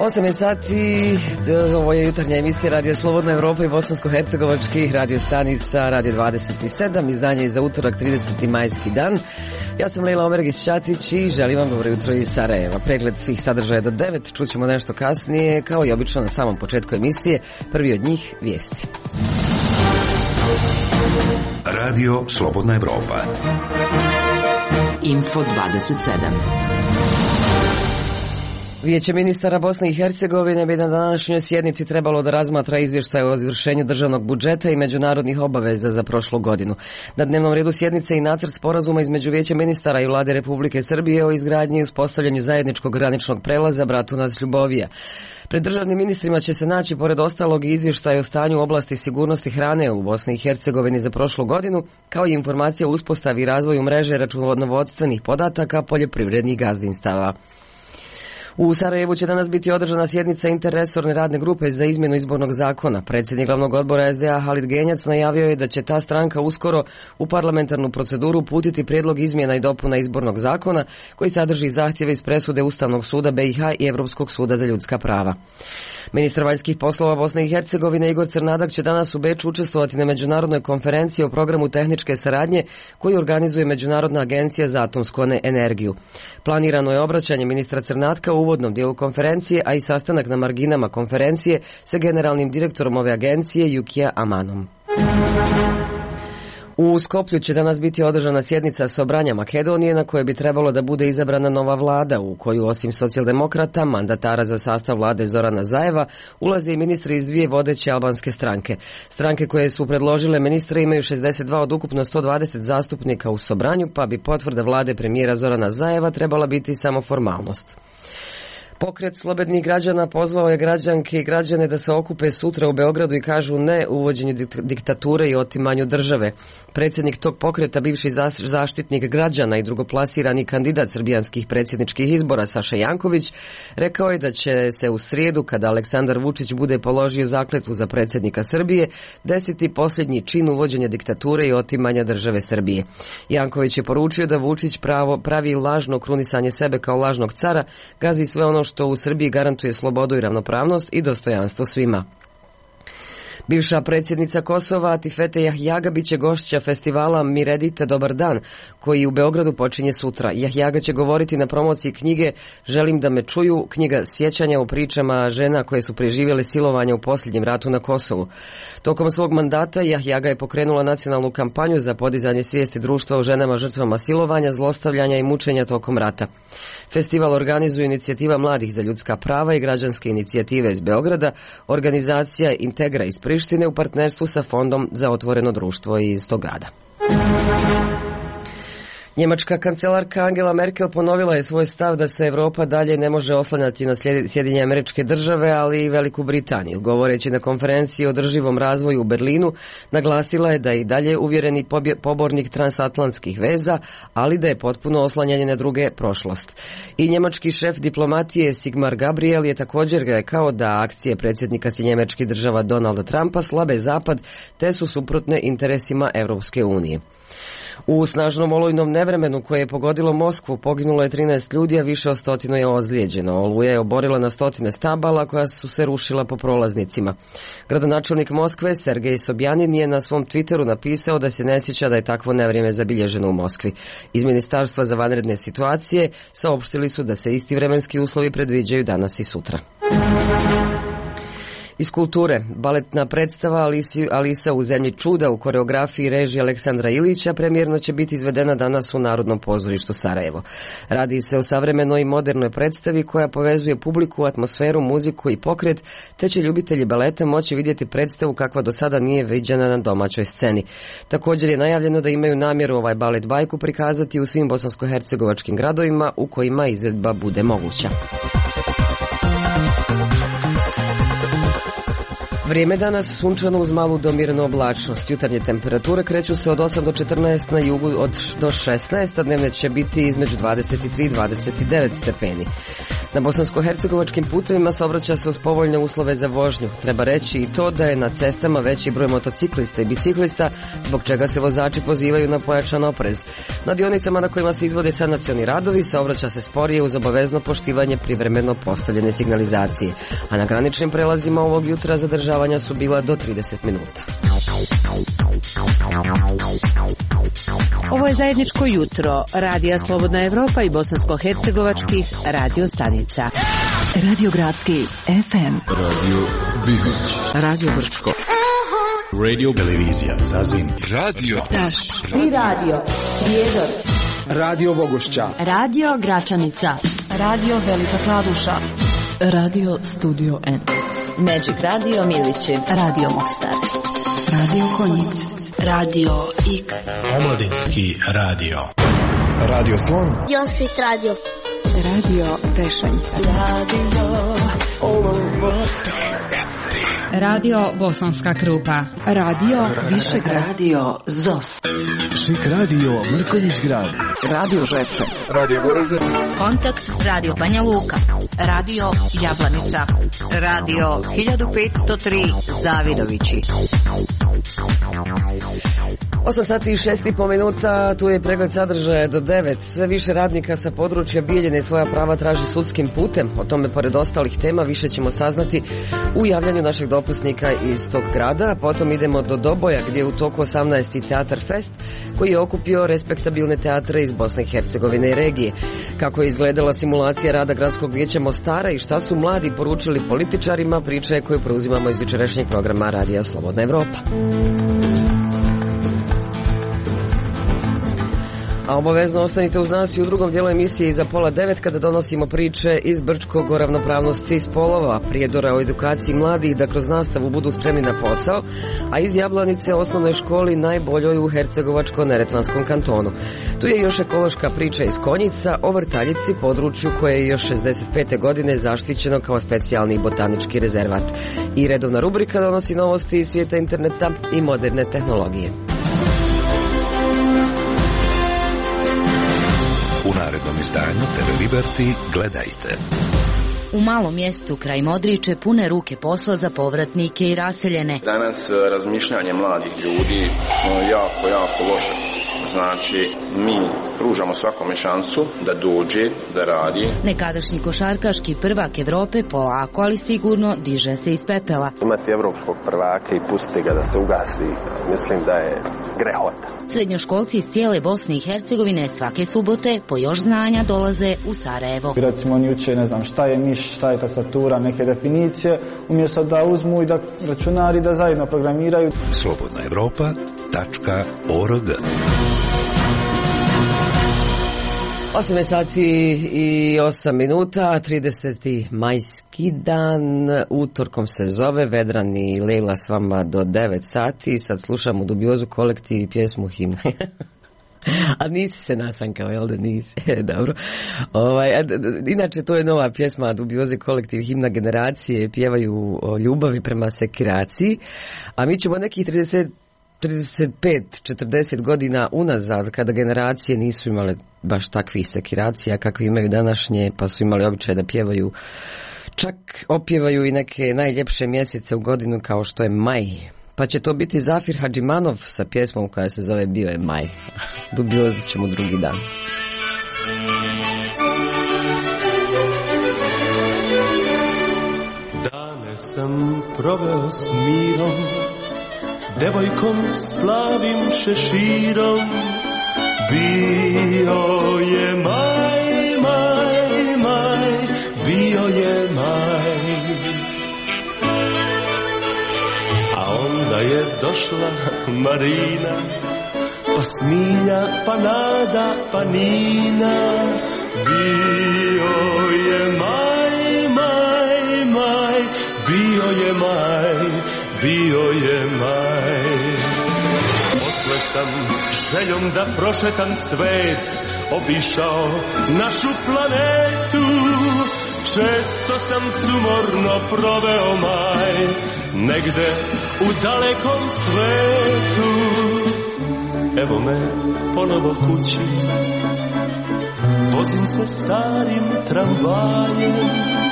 8 je sati, ovo je jutarnja emisija Radio Slobodna Evropa i bosansko-hercegovačkih radio stanica Radio 27, izdanje je za utorak 30. majski dan. Ja sam Lejla Omergić-Ćatić i želim vam dobro jutro iz Sarajeva. Pregled svih sadržaja do 9, čućemo nešto kasnije, kao i obično na samom početku emisije, prvi od njih vijesti. Radio Slobodna Evropa. Info 27. Vijeće ministara Bosne i Hercegovine bi na današnjoj sjednici trebalo da razmatra izvještaj o izvršenju državnog budžeta i međunarodnih obaveza za prošlu godinu. Na dnevnom redu sjednice i nacrt sporazuma između Vijeća ministara i Vlade Republike Srbije o izgradnji i uspostavljanju zajedničkog graničnog prelaza Bratunac-Ljubovija. Pred državnim ministrima će se naći, pored ostalog, i izvještaj o stanju u oblasti sigurnosti hrane u Bosni i Hercegovini za prošlu godinu, kao i informacija o uspostavi i razvoju mreže računovodstvenih podataka poljoprivrednih gazdinstava. U Sarajevu će danas biti održana sjednica interresorne radne grupe za izmjenu izbornog zakona. Predsjednik glavnog odbora SDA Halid Genjac najavio je da će ta stranka uskoro u parlamentarnu proceduru uputiti prijedlog izmjena i dopuna izbornog zakona koji sadrži zahtjeve iz presude Ustavnog suda BiH i Europskog suda za ljudska prava. Ministar vanjskih poslova Bosne i Hercegovine Igor Crnadak će danas u Beču učestvovati na međunarodnoj konferenciji o programu tehničke saradnje koju organizuje Međunarodna agencija za atomsku energiju. Planirano je obraćanje ministra Crnatka u uvodnom dijelu konferencije, a i sastanak na marginama konferencije sa generalnim direktorom ove agencije Jukija Amanom. U Skoplju će danas biti održana sjednica Sobranja Makedonije na kojoj bi trebalo da bude izabrana nova vlada u koju osim socijaldemokrata, mandatara za sastav vlade Zorana Zajeva, ulaze i ministri iz dvije vodeće albanske stranke. Stranke koje su predložile ministre imaju 62 od ukupno 120 zastupnika u Sobranju, pa bi potvrda vlade premijera Zorana Zajeva trebala biti samo formalnost. Pokret slobodnih građana pozvao je građanke i građane da se okupe sutra u Beogradu i kažu ne uvođenju diktature i otimanju države. Predsjednik tog pokreta, bivši zaštitnik građana i drugoplasirani kandidat srbijanskih predsjedničkih izbora Saša Janković, rekao je da će se u srijedu, kada Aleksandar Vučić bude položio zakletvu za predsjednika Srbije, desiti posljednji čin uvođenja diktature i otimanja države Srbije. Janković je poručio da Vučić pravi lažno krunisanje sebe kao lažnog cara, gazi sve ono što u Srbiji garantuje slobodu i ravnopravnost i dostojanstvo svima. Bivša predsjednica Kosova Atifete Jahjaga bit će gošća festivala Miredite Dobar dan, koji u Beogradu počinje sutra. Jahjaga će govoriti na promociji knjige Želim da me čuju, knjiga sjećanja o pričama žena koje su preživjele silovanje u posljednjem ratu na Kosovu. Tokom svog mandata Jahjaga je pokrenula nacionalnu kampanju za podizanje svijesti društva o ženama žrtvama silovanja, zlostavljanja i mučenja tokom rata. Festival organizuje inicijativa mladih za ljudska prava i građanske inicijative iz Beograda, organizacija Integra iz Prištine u partnerstvu sa Fondom za otvoreno društvo iz tog grada. Njemačka kancelarka Angela Merkel ponovila je svoj stav da se Europa dalje ne može oslanjati na Sjedinjene Američke Države, ali i Veliku Britaniju. Govoreći na konferenciji o održivom razvoju u Berlinu, naglasila je da je i dalje uvjereni pobornik transatlantskih veza, ali da je potpuno oslanjanje na druge prošlost. I njemački šef diplomatije Sigmar Gabriel je također rekao da akcije predsjednika Sjedinjenih Američkih Država Donalda Trumpa slabe zapad te su suprotne interesima Europske unije. U snažnom olujnom nevremenu koje je pogodilo Moskvu poginulo je 13 ljudi, a više od 100 je ozlijeđeno. Oluja je oborila na 100 stabala koja su se rušila po prolaznicima. Gradonačelnik Moskve Sergej Sobjanin je na svom Twitteru napisao da se ne sjeća da je takvo nevrijeme zabilježeno u Moskvi. Iz Ministarstva za vanredne situacije saopštili su da se isti vremenski uslovi predviđaju danas i sutra. Iz kulture, baletna predstava Alisa u zemlji čuda u koreografiji režije Aleksandra Ilića premijerno će biti izvedena danas u Narodnom pozorištu Sarajevo. Radi se o savremenoj i modernoj predstavi koja povezuje publiku, atmosferu, muziku i pokret, te će ljubitelji baleta moći vidjeti predstavu kakva do sada nije viđena na domaćoj sceni. Također je najavljeno da imaju namjeru ovaj balet bajku prikazati u svim bosansko-hercegovačkim gradovima u kojima izvedba bude moguća. Vrijeme danas sunčano uz malu do mirnu oblačnost. Jutarnje temperature kreću se od 8 do 14, na jugu do 16, a dnevne će biti između 23 i 29 stepeni. Na bosansko-hercegovačkim putevima saobraća se uz povoljne uslove za vožnju. Treba reći i to da je na cestama veći broj motociklista i biciklista, zbog čega se vozači pozivaju na pojačan oprez. Na dionicama na kojima se izvode sanacioni radovi saobraća se sporije uz obavezno poštivanje privremeno postavljene signalizacije, a na graničnim prelazima ovog jutra zadržavanja su bila do 30 minuta. Ovo je zajedničko jutro Radija Slobodna Evropa i bosansko-hercegovačkih radio stanica. Radio Gradski FM, Radio Bihoć, Radio Brčko, Radio Televizija Zazin, Radio Taš i Radio Prijedor, Radio Vogošća, Radio Gračanica, Radio Velika Kladuša, Radio Studio N, Magic Radio Milići, Radio Mostar, Radio Konjic, Radio X, Omladinski radio, Radio Slon, Josit Radio, Radio Tešanj, Radio Bosanska Krupa, Radio Višegrad, Radio Zos, Šik Radio Mrkonjić Grad, Radio Žepče, Radio Goražde, Kontakt Radio Banja Luka, Radio Jablanica, Radio 1503 Zavidovići. 8 sati i 6,5 minuta, tu je pregled sadržaja do 9. Sve više radnika sa područja Bijeljine svoja prava traži sudskim putem. O tome, pored ostalih tema, više ćemo saznati u javljanju našeg dopusnika iz tog grada. Potom idemo do Doboja, gdje je u toku 18. Teatar Fest, koji je okupio respektabilne teatre iz Bosne i Hercegovine i regije. Kako je izgledala simulacija rada Gradskog vijeća Mostara i šta su mladi poručili političarima, priča je koju preuzimamo iz jučerašnjeg programa Radija Slobodna Evropa. A obavezno ostanite uz nas i u drugom dijelu emisije iza 8:30 kada donosimo priče iz Brčkog o ravnopravnosti spolova, Prijedora o edukaciji mladih da kroz nastavu budu spremni na posao, a iz Jablanice osnovnoj školi najboljoj u Hercegovačko-neretvanskom kantonu. Tu je još ekološka priča iz Konjica o Vrtaljici, području koje je još 65. godine zaštićeno kao specijalni botanički rezervat. I redovna rubrika donosi novosti iz svijeta interneta i moderne tehnologije. U narednom izdanju TV Liberty gledajte. U malom mjestu kraj Modriče pune ruke posla za povratnike i raseljene. Danas razmišljanje mladih ljudi jako loše. Znači, mi pružamo svakome šansu da dođe, da radi. Nekadašnji košarkaški prvak Evrope polako, ali sigurno diže se iz pepela. Imati evropskog prvaka i pustiti ga da se ugasi, mislim da je grehota. Srednjoškolci iz cijele Bosne i Hercegovine svake subote po još znanja dolaze u Sarajevo. Recimo oni uče, ne znam, šta je miš, šta je tastatura, neke definicije, umjesto da uzmu i da računari da zajedno programiraju. slobodnaevropa.org 8 sati i 8 minuta, 30. majski dan, utorkom se zove, Vedran i Lejla s vama do 9 sati, sad slušamo Dubiozu kolektiv i pjesmu Himna. A nisi se nasankao, jel da nisi? Dobro. Inače, to je nova pjesma Dubioze kolektiv Himna generacije, pjevaju o ljubavi prema sekiraciji, a mi ćemo nekih 35-40 godina unazad, kada generacije nisu imale baš takvih sekiracija kakve imaju današnje, pa su imali običaj da pjevaju, čak opjevaju i neke najljepše mjesece u godinu kao što je maj. Pa će to biti Zafir Hadžimanov sa pjesmom koja se zove Bio je maj. Dubiozu ćemo drugi dan. Dane sam proveo s mirom, devojkom s plavim šeširom. Bio je maj, maj, maj, bio je maj. A onda je došla Marina, pa Smilja, pa Nada, pa Nina. Bio je maj, maj, maj, bio je maj, bio je maj. Posle sam željom da prošetam svet obišao našu planetu. često sam sumorno proveo maj, negde u dalekom svetu. Evo me ponovo kući, vozim se starim tramvajem,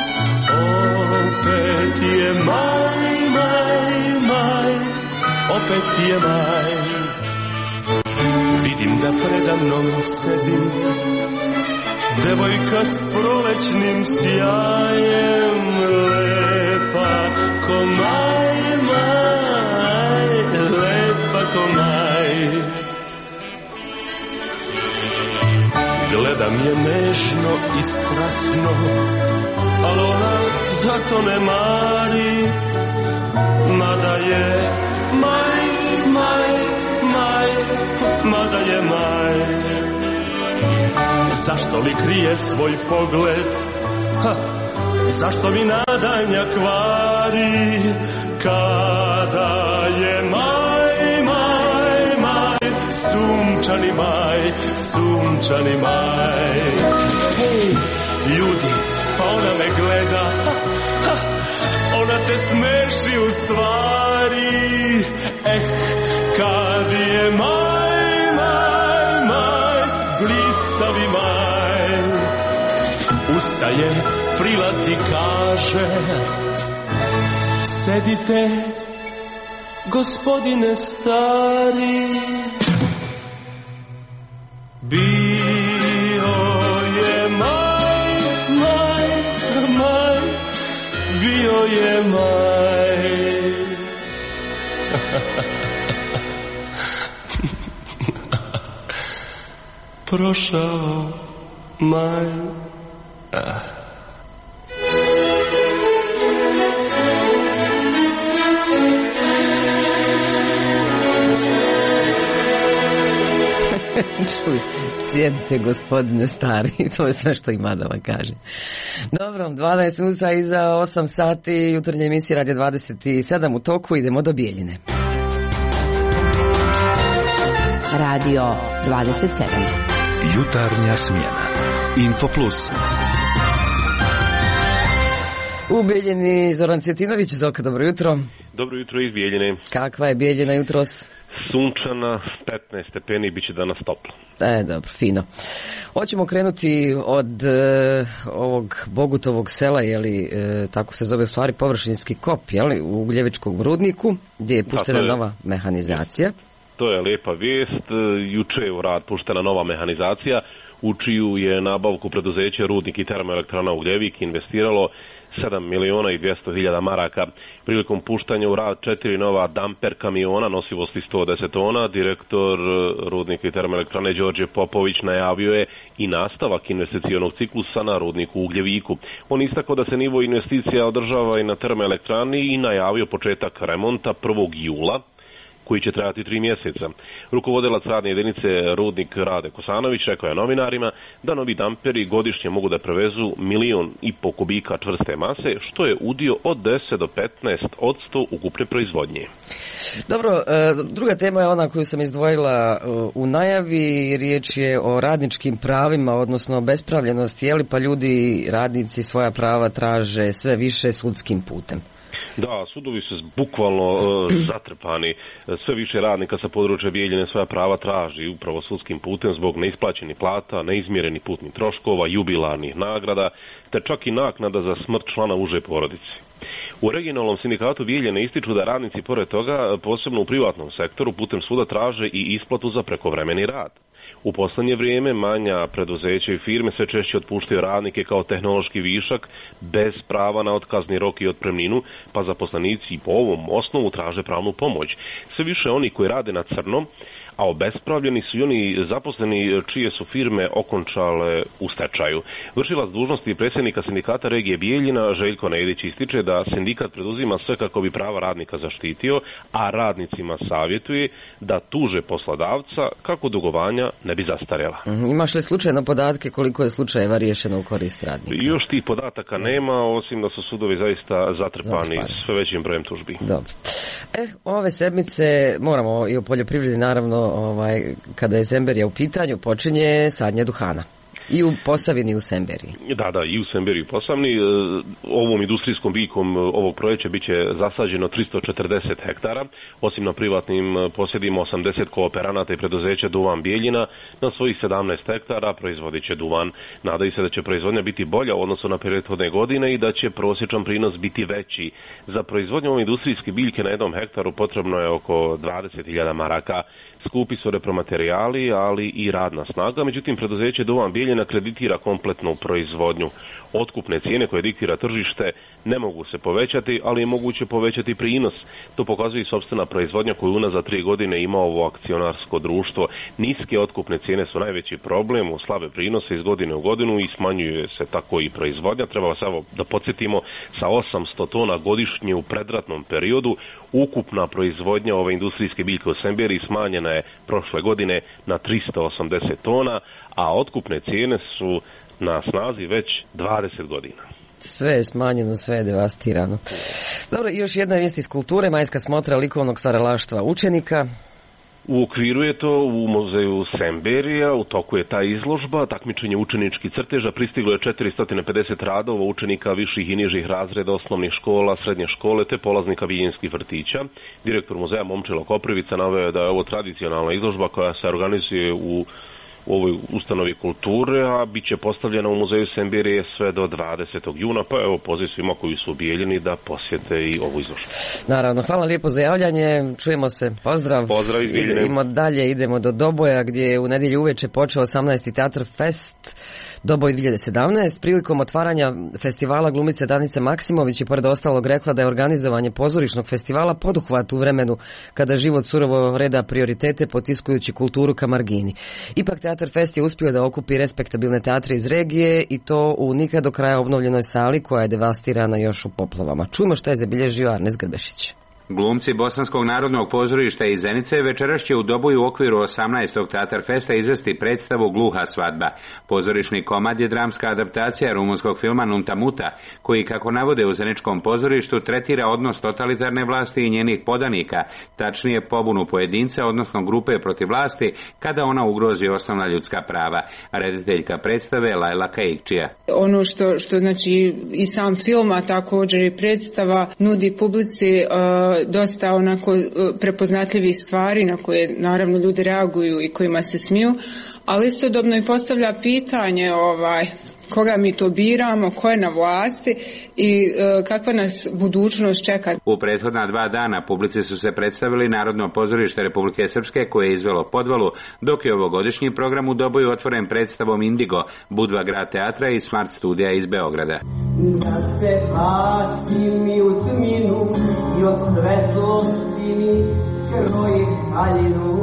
opet je maj, maj, maj, opet je maj. Vidim da predamnom sedi devojka s prolećnim sjajem, lepa ko maj, maj, lepa ko maj. Gledam je nežno i strasno, al ona zato ne mari, mada je maj, maj, maj, mada je maj. Zašto li krije svoj pogled? Zašto mi nadanja kvari? Kada je maj, maj, maj, sunčani maj, sunčani maj. Hej, ljudi, pa ona me gleda, ona se smeši u stvari. Kad je maj, maj, maj, blistavi maj. Ustaje, prilazi, kaže: sedite, gospodine stari. Bio je maj, maj, maj, bio je maj. Prošao maj. Čuj, sjedite gospodine stari, to je sve što ima da vam kaže. Dobro, 12 minuta iza 8 sati, jutarnja emisija Radio 27 u toku, idemo do Bijeljine. Radio 27. Jutarnja smjena. Info Plus. U Bijeljini Zoran Cvjetinović, Zoka, dobro jutro. Dobro jutro iz Bijeljine. Kakva je Bijeljina jutros? Sunčana, 15 stepeni, bit će danas toplo. Dobro, fino. Hoćemo krenuti od ovog Bogutovog sela, tako se zove u stvari površinski kop, u Ugljevičkom rudniku, gdje je puštena nova mehanizacija. To je lijepa vijest. Juče je u rad puštena nova mehanizacija, u čiju je nabavku preduzeće Rudnik i termoelektrana Ugljevik investiralo 7.200.000 maraka. Prilikom puštanja u rad 4 nova damper kamiona nosivosti 110 tona, direktor Rudnika i termoelektrane Đorđe Popović najavio je i nastavak investicionog ciklusa na Rudniku Ugljeviku. On istakao da se nivo investicija održava i na termoelektrani i najavio početak remonta 1. jula, koji će trajati 3 mjeseca. Rukovodilac radne jedinice Rudnik Rade Kosanović rekao je novinarima da novi damperi godišnje mogu da prevezu 1,5 miliona kubika čvrste mase, što je udio od 10 do 15% ukupne proizvodnje. Dobro, druga tema je ona koju sam izdvojila u najavi. Riječ je o radničkim pravima, odnosno bespravljenosti, pa ljudi, radnici svoja prava traže sve više sudskim putem. Da, sudovi su bukvalno zatrpani. Sve više radnika sa područja Bijeljine svoja prava traži upravo sudskim putem zbog neisplaćenih plata, neizmjerenih putnih troškova, jubilarnih nagrada, te čak i naknada za smrt člana uže porodice. U regionalnom sindikatu Bijeljine ističu da radnici pored toga, posebno u privatnom sektoru, putem suda traže i isplatu za prekovremeni rad. U posljednje vrijeme manja preduzeća i firme sve češće otpuštaju radnike kao tehnološki višak bez prava na otkazni rok i otpremninu, pa zaposlenici po ovom osnovu traže pravnu pomoć. Sve više oni koji rade na crno, a obespravljeni su i oni zaposleni čije su firme okončale u stečaju. Vršilac dužnosti predsjednika sindikata regije Bijeljina Željko Nejdić ističe da sindikat preduzima sve kako bi prava radnika zaštitio, a radnicima savjetuje da tuže poslodavca kako dugovanja ne bi zastarjela. Imaš li slučajno podatke koliko je slučajeva riješeno u korist radnika? Još tih podataka nema, osim da su sudovi zaista zatrpani sve većim brojem tužbi. Dobro. Ove sedmice moramo i o poljoprivredi naravno, kada je zemberija u pitanju, počinje sadnje duhana. I u Posavini i u Semberiji. Da, i u Semberiji i Posavini. Ovom industrijskom biljkom ovog proljeća bit će zasađeno 340 hektara, osim na privatnim posjedima 80 kooperanata i preduzeća Duvan Bijeljina na svojih 17 hektara proizvodit će duvan. Nadaju se da će proizvodnja biti bolja u odnosu na prethodne godine i da će prosječan prinos biti veći. Za proizvodnju ove industrijske biljke na jednom hektaru potrebno je oko 20.000 maraka. Skupi su repromaterijali, ali i radna snaga. Međutim, preduzeće Duvan Bijeljina kreditira kompletnu proizvodnju. Otkupne cijene koje diktira tržište ne mogu se povećati, ali je moguće povećati prinos. To pokazuje i sopstvena proizvodnja koju unazad 3 godine ima ovo akcionarsko društvo. Niske otkupne cijene su najveći problem, u slabe prinose iz godine u godinu i smanjuje se tako i proizvodnja. Treba vas evo da podsjetimo, sa 800 tona godišnje u predratnom periodu ukupna proizvodnja ove industrijske biljke u Semberiji smanjena je prošle godine na 380 tona, a otkupne cijene su na snazi već 20 godina. Sve je smanjeno, sve je devastirano. Dobro, još jedna vijest iz kulture, majska smotra likovnog stvaralaštva učenika. U okviru je to u muzeju Semberija, u toku je ta izložba, takmičenje učeničkih crteža, pristiglo je 450 radova učenika viših i nižih razreda osnovnih škola, srednje škole te polaznika viljinskih vrtića. Direktor muzeja Momčilo Koprivica naveo da je ovo tradicionalna izložba koja se organizuje u ovoj ustanovi kulture, a bit će postavljena u muzeju Semberije sve do 20. juna, pa evo poziv svima koji su u Bijeljini da posjete i ovu izložbu. Naravno, hvala lijepo za javljanje, čujemo se, pozdrav. Pozdrav iz Bijeljine. Idemo dalje, idemo do Doboja gdje je u nedjelju uveče počeo 18. Teatr Fest Doboj 2017. Prilikom otvaranja festivala glumica Danica Maksimović je pored ostalog rekla da je organizovanje pozorišnog festivala poduhvat u vremenu kada život surovo reda prioritete potiskujući kulturu ka margini. Ipak Teatr Fest je uspio da okupi respektabilne teatre iz regije i to u nikad do kraja obnovljenoj sali koja je devastirana još u poplavama. Čujmo što je zabilježio Arnes Grbešić. Glumci Bosanskog narodnog pozorišta iz Zenice večeras će u Doboju u okviru 18. Teatar Festa izvesti predstavu Gluha svadba. Pozorišni komad je dramska adaptacija rumunskog filma Nunta Muta, koji, kako navode u Zeničkom pozorištu, tretira odnos totalitarne vlasti i njenih podanika, tačnije pobunu pojedinca, odnosno grupe protiv vlasti, kada ona ugrozi osnovna ljudska prava. Rediteljka predstave Lajla Kaikčija. Ono što znači i sam film, a također i predstava nudi publici dosta onako prepoznatljivih stvari na koje naravno ljudi reaguju i kojima se smiju, ali istodobno i postavlja pitanje koga mi to biramo, ko je na vlasti i kakva nas budućnost čeka. U prethodna 2 dana publici su se predstavili Narodno pozorište Republike Srpske koje je izvelo podvalu, dok je ovogodišnji program u Doboju otvoren predstavom Indigo, Budva grad teatra i Smart studija iz Beograda. Da se bacim i u tminu i od svetlosti mi skroji haljinu.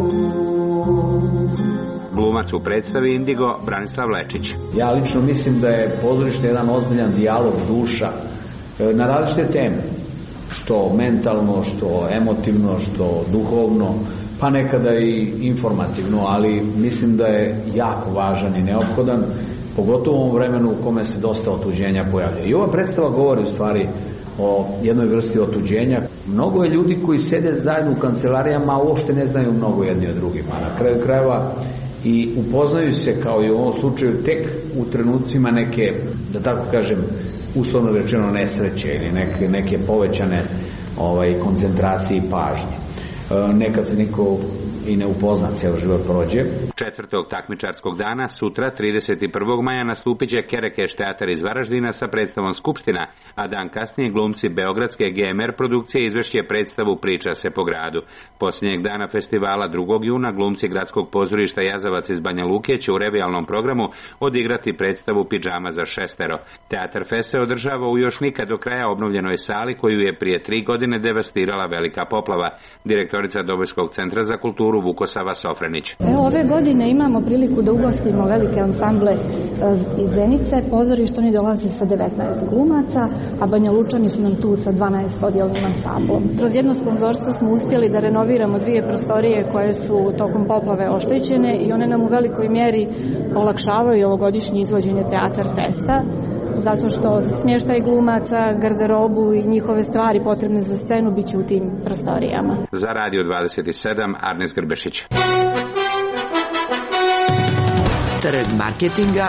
Glumac u predstavi Indigo Branislav Lečić. Ja lično mislim da je pozorište jedan ozbiljan dijalog duša na različite teme, što mentalno, što emotivno, što duhovno, pa nekada i informativno, ali mislim da je jako važan i neophodan, pogotovo u ovom vremenu u kome se dosta otuđenja pojavlja. I ova predstava govori u stvari o jednoj vrsti otuđenja. Mnogo je ljudi koji sede zajedno u kancelarijama, a uopšte ne znaju mnogo jedni od drugima. Na kraju krajeva i upoznaju se, kao i u ovom slučaju, tek u trenucima neke, da tako kažem, uslovno rečeno nesreće ili neke povećane koncentracije i pažnje. Nekad se niko i ne upozna, cijelo život prođe. 4. takmičarskog dana, sutra, 31. maja, nastupit će Kerekeš teatar iz Varaždina sa predstavom Skupština, a dan kasnije glumci beogradske GMR produkcije izvešće predstavu Priča se po gradu. Posljednjeg dana festivala 2. juna glumci gradskog pozorišta Jazavac iz Banja Luke će u revijalnom programu odigrati predstavu Pidžama za 6. Teatar Fest se održava u još nikad do kraja obnovljenoj sali koju je prije 3 godine devastirala velika poplava. Direktorica Dobojskog centra za kulturu Vukosava Sofrenić. Ove godine imamo priliku da ugostimo velike ansamble iz Zenice. Pozorište oni dolaze sa 19 glumaca, a Banja Lučani su nam tu sa 12 odjelnim ansamblom. Kroz jedno sponzorstvo smo uspjeli da renoviramo 2 prostorije koje su tokom poplave oštećene i one nam u velikoj mjeri olakšavaju ovogodišnje izvođenje Teatar Festa, zato što smještaj glumaca, garderobu i njihove stvari potrebne za scenu bit će u tim prostorijama. Za Radio 27, Arnes Grbešić. Trg marketinga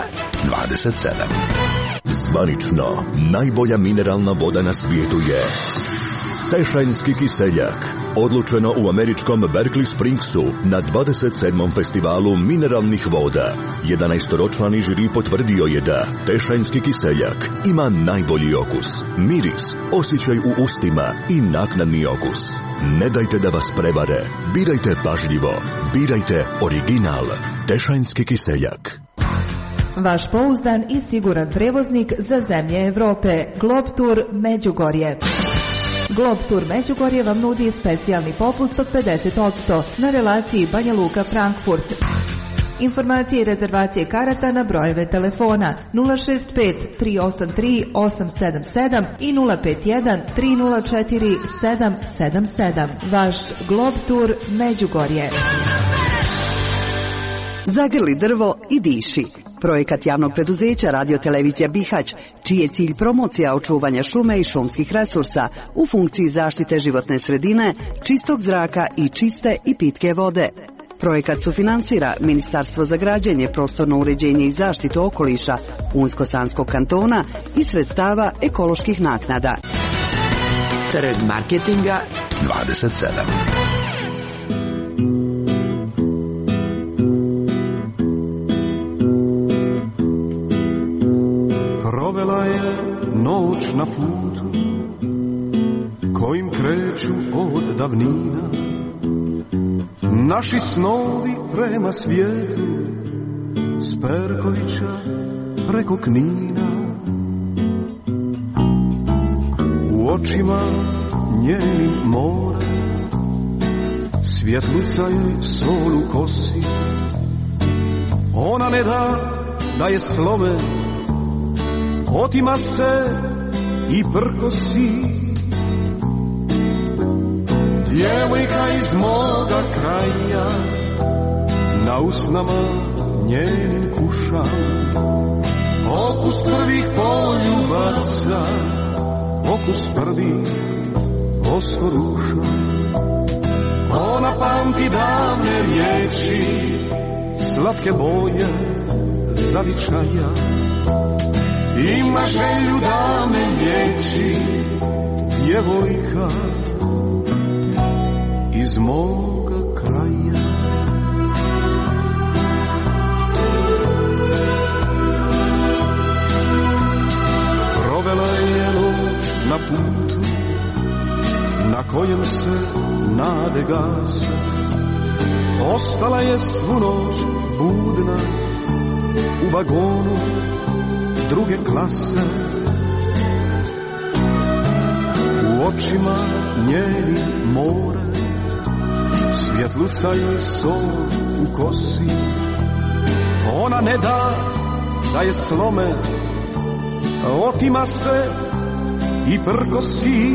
27. Zvanično, najbolja mineralna voda na svijetu je Tešanjski kiseljak. Odlučeno u američkom Berkeley Springsu na 27. festivalu mineralnih voda. 11-ročlani žiri potvrdio je da Tešanjski kiseljak ima najbolji okus, miris, osjećaj u ustima i naknadni okus. Ne dajte da vas prevare. Birajte pažljivo. Birajte original. Tešanjski kiseljak. Vaš pouzdan i siguran prevoznik za zemlje Evrope. Globtour Međugorje. Globtour Međugorje vam nudi specijalni popust od 50% na relaciji Banja Luka-Frankfurt. Informacije i rezervacije karata na brojeve telefona 065 383 877 i 051 304 777. Vaš Globtour Međugorje. Zagrli drvo i diši. Projekat javnog preduzeća Radio-televizija Bihać, čiji je cilj promocija očuvanja šume i šumskih resursa u funkciji zaštite životne sredine, čistog zraka i čiste i pitke vode. Projekat sufinansira Ministarstvo za građenje, prostorno uređenje i zaštitu okoliša Unsko-Sanskog kantona i sredstava ekoloških naknada. Trg marketinga 27. Provela je noć na putu kojim kreću od davnina naši snovi prema svijetu s Perkovića preko Knina. U očima njenim more svjetlucaju sol u kosi. Ona ne da je slome, otima se i prkosi. Djevojka iz moga kraja na usnama njenim kuša okus prvih poljubaca, okus prvih oskoruša. Ona pamti davne riječi, slatke boje zavičaja. Ima želju da me liječi, djevojka iz moga kraja. Provela je noć na putu na kojem se nade gase. Ostala je svu noć budna u vagonu druge klase. U očima njeni more svjetlucaju sol u kosi. Ona ne da je slome, otima se i prkosi.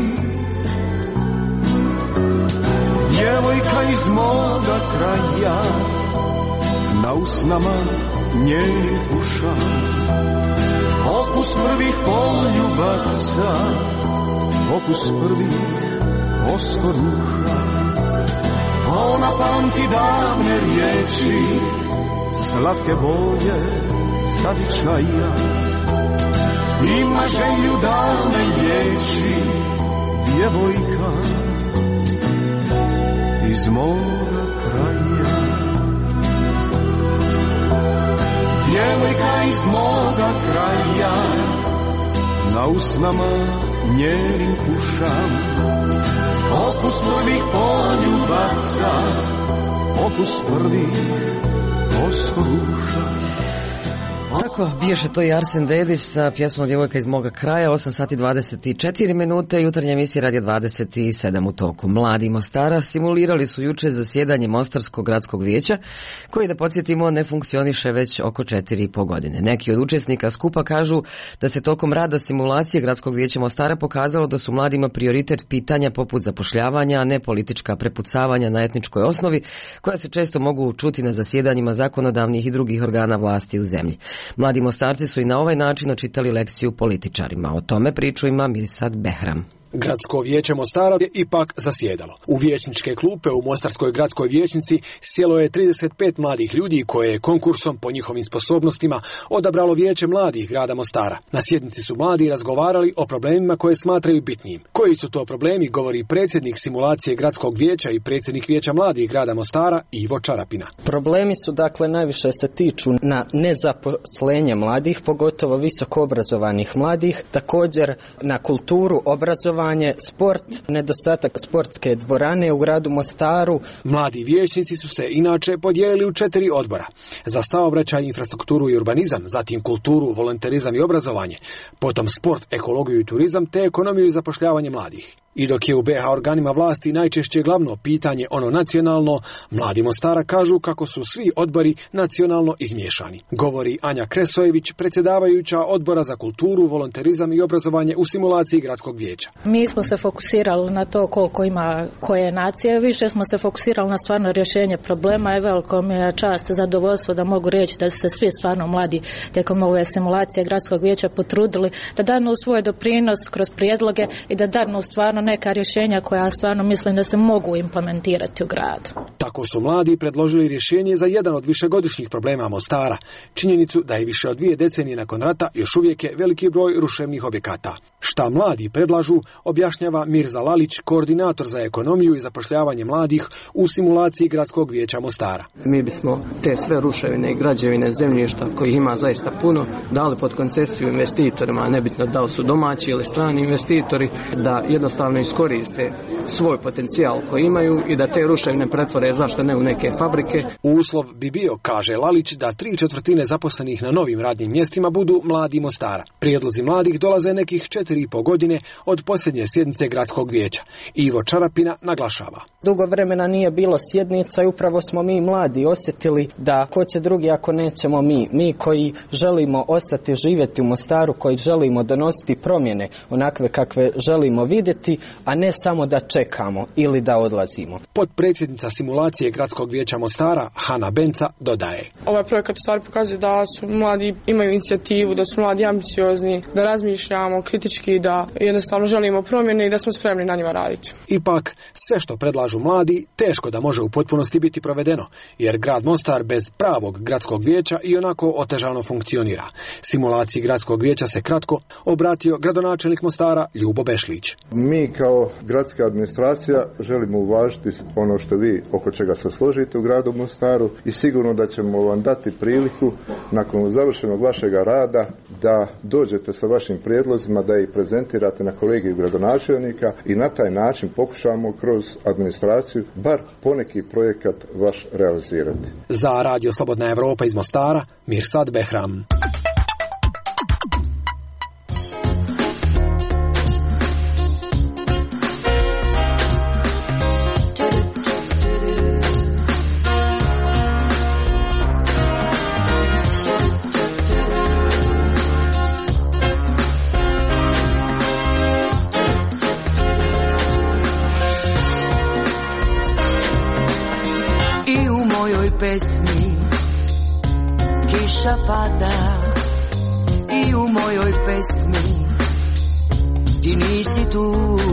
Djevojka iz moga kraja na usnama njenih uša okus prvih poljubaca, okus prvih oskoruša. Ona pamti davne riječi, slatke boje zavičaja. Ima želju da me liječi, djevojka iz moga kraja. Djevojka iz moga kraja na usnama njenim pušam okus prvih poljubaca, okus prvih oskoruša. Tako, biješe to i Arsen Dedić sa pjesmom Djevojka iz moga kraja, 8 sati 24 minute, jutarnja emisija Radio 27 u toku. Mladi Mostara simulirali su juče zasjedanje Mostarskog gradskog vijeća, koji, da podsjetimo, ne funkcioniše već oko 4,5 godine. Neki od učesnika skupa kažu da se tokom rada simulacije Gradskog vijeća Mostara pokazalo da su mladima prioritet pitanja poput zapošljavanja, a ne politička prepucavanja na etničkoj osnovi, koja se često mogu čuti na zasjedanjima zakonodavnih i drugih organa vlasti u zemlji. Mladi Mostarci su i na ovaj način očitali lekciju političarima. O tome priču ima Mirsad Behram. Gradsko vijeće Mostara je ipak zasjedalo. U vijećničke klupe u Mostarskoj gradskoj vijećnici sjelo je 35 mladih ljudi koje je konkursom po njihovim sposobnostima odabralo vijeće mladih grada Mostara. Na sjednici su mladi razgovarali o problemima koje smatraju bitnim. Koji su to problemi, govori predsjednik simulacije gradskog vijeća i predsjednik vijeća mladih grada Mostara Ivo Čarapina. Problemi su dakle najviše se tiču na nezaposlenje mladih, pogotovo visoko obrazovanih mladih, također na kulturu, obrazovanje, sport, nedostatak sportske dvorane u gradu Mostaru. Mladi vijećnici su se inače podijelili u 4 odbora. Za saobraćaj, infrastrukturu i urbanizam, zatim kulturu, volonterizam i obrazovanje, potom sport, ekologiju i turizam te ekonomiju i zapošljavanje mladih. I dok je u BiH organima vlasti najčešće glavno pitanje ono nacionalno, mladi Mostara kažu kako su svi odbori nacionalno izmiješani. Govori Anja Kresojević, predsjedavajuća odbora za kulturu, volonterizam i obrazovanje u simulaciji gradskog vijeća. Mi smo se fokusirali na to koliko ima koje nacije, više smo se fokusirali na stvarno rješenje problema i veliko mi je čast i zadovoljstvo da mogu reći da su se svi stvarno mladi tijekom ove simulacije gradskog vijeća potrudili da danu svoj doprinos kroz prijedloge i da danu stvarno neka rješenja koja stvarno mislim da se mogu implementirati u gradu. Tako su mladi predložili rješenje za jedan od višegodišnjih problema Mostara, činjenicu da je više od 2 decenije nakon rata još uvijek je veliki broj ruševnih objekata. Šta mladi predlažu, objašnjava Mirza Lalić, koordinator za ekonomiju i zapošljavanje mladih u simulaciji gradskog vijeća Mostara. Mi bismo te sve ruševine i građevine zemljišta, kojih ima zaista puno, dali pod koncesiju investitorima, nebitno da li su domaći ili strani investitori, da jednostavno iskoriste svoj potencijal koji imaju i da te ruševine pretvore, zašto ne, u neke fabrike. Uslov bi bio, kaže Lalić, da 3/4 zaposlenih na novim radnim mjestima budu mladi Mostara. Prijedlozi mladih dolaze nekih 4,5 godine od posljednje sjednice gradskog vijeća. Ivo Čarapina naglašava. Dugo vremena nije bilo sjednica i upravo smo mi mladi osjetili da ko će drugi ako nećemo mi. Mi koji želimo ostati živjeti u Mostaru, koji želimo donositi promjene onakve kakve želimo vidjeti, a ne samo da čekamo ili da odlazimo. Potpredsjednica simulacije gradskog vijeća Mostara, Hana Benca, dodaje. Ovaj projekat u stvari pokazuje da su mladi imaju inicijativu, da su mladi ambiciozni, da razmišljamo kritički, da jednostavno želimo promjene i da smo spremni na njima raditi. Ipak, sve što predlažu mladi, teško da može u potpunosti biti provedeno, jer grad Mostar bez pravog gradskog vijeća i onako otežano funkcionira. Simulaciji gradskog vijeća se kratko obratio gradonačelnik Mostara Ljubo Bešlić. Mi kao gradska administracija želimo uvažiti ono što vi oko čega se složite u gradu Mostaru i sigurno da ćemo vam dati priliku nakon završenog vašega rada da dođete sa vašim prijedlozima, da ih prezentirate na kolegiju gradonačelnika i na taj način pokušamo kroz administraciju bar poneki projekat vaš realizirati. Za Radio Slobodna Evropa iz Mostara, Mirsad Behram. Pesmi kiša pada i u mojoj pesmi ti nisi tu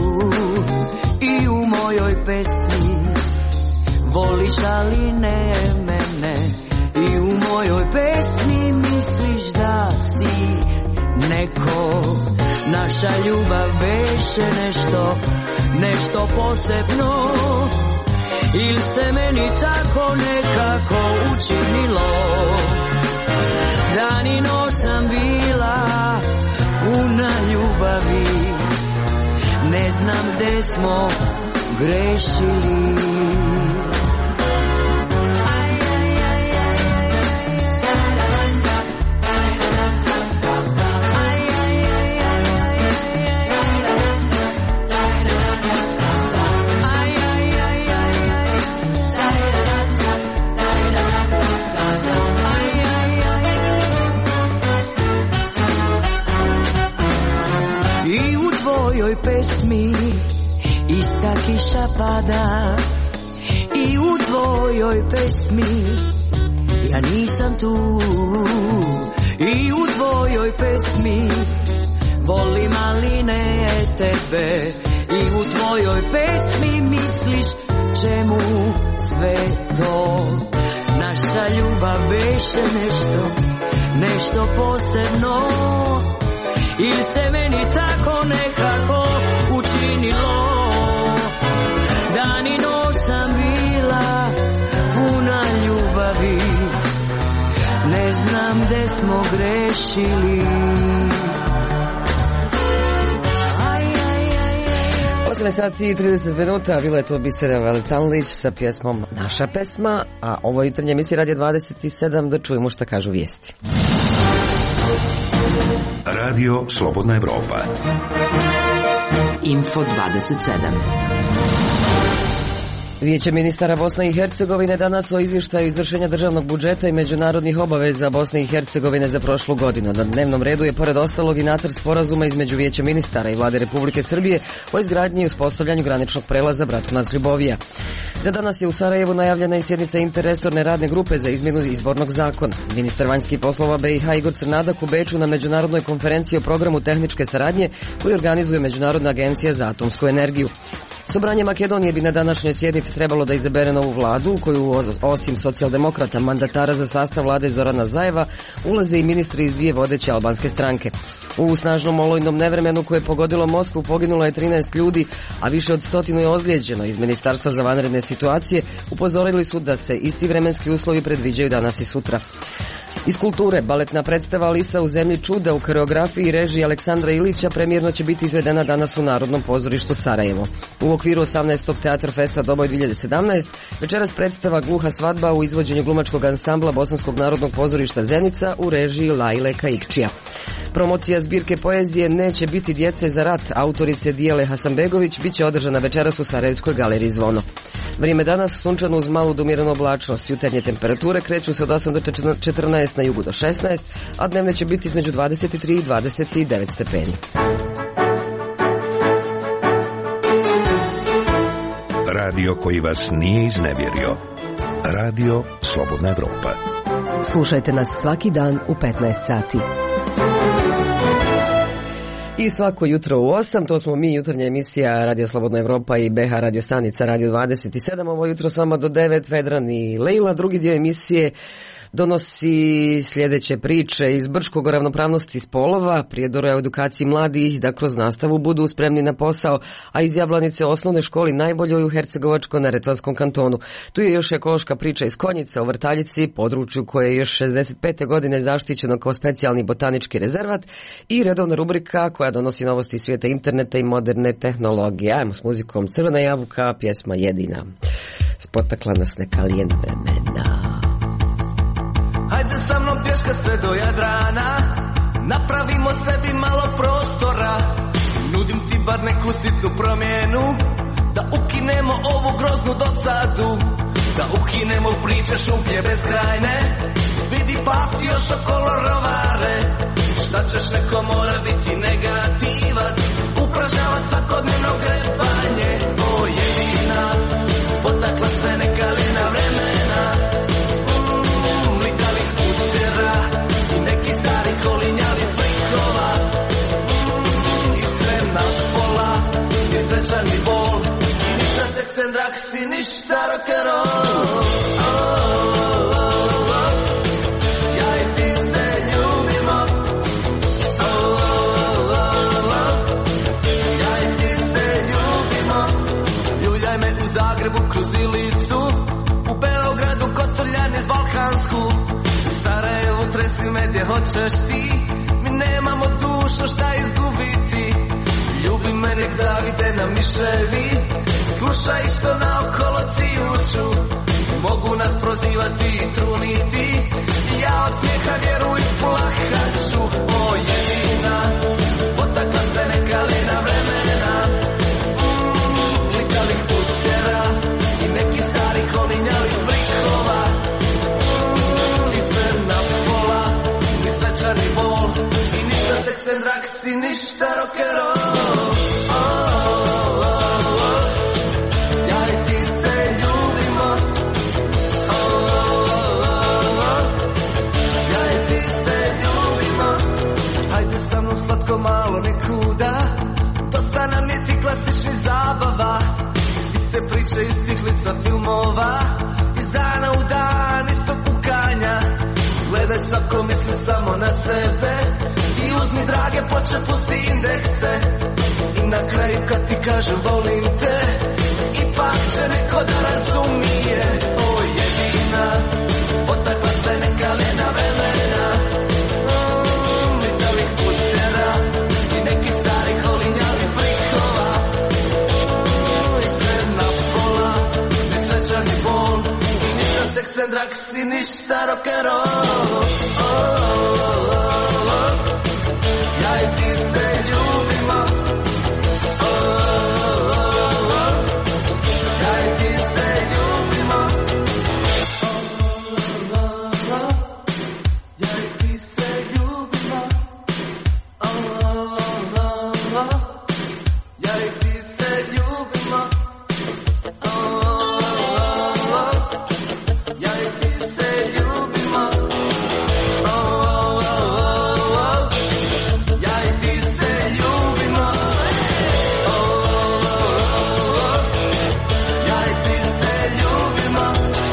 i u mojoj pesmi voliš ali ne mene i u mojoj pesmi misliš da si neko. Naša ljubav beše nešto posebno. Il se meni tako nekako učinilo, dan i noć sam bila puna ljubavi, ne znam gde smo grešili. U pesmi ista kiša pada i u tvojoj pesmi ja nisam tu i u tvojoj pesmi volim ali ne tebe I u tvojoj pesmi misliš čemu sve to. Naša ljubav beše nešto posebno. Ili se meni tako nekako učinilo. Dan i noć sam bila puna ljubavi. Ne znam gde smo grešili. 8 sati i 30 minuta, bila je to Bisera Velitanlić sa pjesmom Naša pesma, a ovo jutarnje emisije Radio 27, da čujemo šta kažu vijesti. Radio Slobodna Evropa. Info 27. Vijeće ministara Bosne i Hercegovine danas o izvještaju izvršenja državnog budžeta i međunarodnih obaveza Bosne i Hercegovine za prošlu godinu. Na dnevnom redu je pored ostalog i nacrt sporazuma između Vijeća ministara i Vlade Republike Srbije o izgradnji i uspostavljanju graničnog prelaza Bratunac-Ljubovija. Za danas je u Sarajevu najavljena i sjednica interresorne radne grupe za izmjenu izbornog zakona. Ministar vanjskih poslova BiH Igor Crnadak u Beču na međunarodnoj konferenciji o programu tehničke saradnje koju organizuje Međunarodna agencija za atomsku energiju. Sobranje Makedonije bi na današnjoj sjednici trebalo da izabere novu vladu u koju osim socijaldemokrata mandatara za sastav vlade Zorana Zajeva ulaze i ministri iz dvije vodeće albanske stranke. U snažnom olujnom nevremenu koje je pogodilo Moskvu poginulo je 13 ljudi, a više od 100 je ozlijeđeno. Iz Ministarstva za vanredne situacije upozorili su da se isti vremenski uslovi predviđaju danas i sutra. Iz kulture, baletna predstava Alisa u zemlji čuda u koreografiji i režiji Aleksandra Ilića premijerno će biti izvedena danas u Narodnom pozorištu Sarajevo. U okviru 18. Teatr Festa Doboj 2017 večeras predstava Gluha svadba u izvođenju glumačkog ansambla Bosanskog narodnog pozorišta Zenica u režiji Lajle Kaikčija. Promocija zbirke poezije Neće biti djece za rat autorice Dijele Hasanbegović bit će održana večeras u Sarajevskoj galeriji Zvono. Vrijeme danas sunčano uz malu do umjerenu oblačnost. Jutarnje temperature kreću se od 8 do 14, na jugu do 16, a dnevne će biti između 23 i 29 stepeni. Radio koji vas nije iznevjerio. Radio Slobodna Evropa. Slušajte nas svaki dan u 15 sati. I svako jutro u 8, to smo mi, jutarnja emisija Radio Slobodna Evropa i BH radio stanica Radio 27. Ovo jutro s vama do 9, Vedran i Lejla. Drugi dio emisije donosi sljedeće priče iz Brčkog o ravnopravnosti spolova, prijedora o edukaciji mladih da kroz nastavu budu spremni na posao, a iz Jablanice osnovne školi najboljoj u Hercegovačko-neretvanskom kantonu. Tu je još ekološka priča iz Konjice o Vrtaljici, području koje je još 65. godine zaštićeno kao specijalni botanički rezervat, i redovna rubrika koja donosi novosti svijeta interneta i moderne tehnologije. Ajmo s muzikom Crvena jabuka, pjesma Jedina. Spotakla nas neka lijena vremena. Hajde sa mnom pješka sve do Jadrana, napravimo sebi malo prostora. Nudim ti bar neku sitnu promjenu, da ukinemo ovu groznu dosadu, da ukinemo priče šuplje bezkrajne. Vidi papci još okolo rovare, šta ćeš, neko mora biti negativac, upražnjavat svakodnevno grebanje. O jedina, potakla sve neka lijena vremena, i neki stari kolinjali flikova, i sve na pola, i srećan i bol, i ništa seks and drugs, i ništa rock'n'roll. Ja i ti se ljubimo, ja i ti se ljubimo. Ljuljaj me u Zagrebu kroz Ilicu, u Beogradu Kotorljan iz Balkansku, Sarajevo tresi me gdje hoćeš ti, mi nemamo dušu šta izgubiti. Ljubi me, nek zavide na miševi, slušaj što naokolo cijuću, mogu nas prozivati i truniti, ja od smijeha vjeru isplahaću. O jedina, potakla se neka lijena vremena, likavih putera i neki stari kolinjavih flikova, na pola, ni srećan i bol, i ništa seks and drugs, i ništa rock'n'roll. Ja i ti se ljubimo, ja i ti se ljubimo. Hajde sa mnom slatko malo nekuda, dosta nam je ti klasični više iz stiklica filmova, iz dana u dan isto kukanja. Gledaj svako misli samo na sebe i uzmi drage ploče, pusti indekse. I na kraju kad ti kažem volim te, ipak će neko da razumije. O jedina, potakla se neka lena vremena, metavih putera i neki stari holinjali flikova. I sve na pola, ni sreća ni bol, i ništa seks and drugs i ništa rock'n'roll. Ja i ti se ljubimo, ja i ti se ljubimo, ja i ti se ljubimo, ja i ti se ljubimo, ja i ti se ljubimo, ja i ti se ljubimo, ja i ti se ljubimo,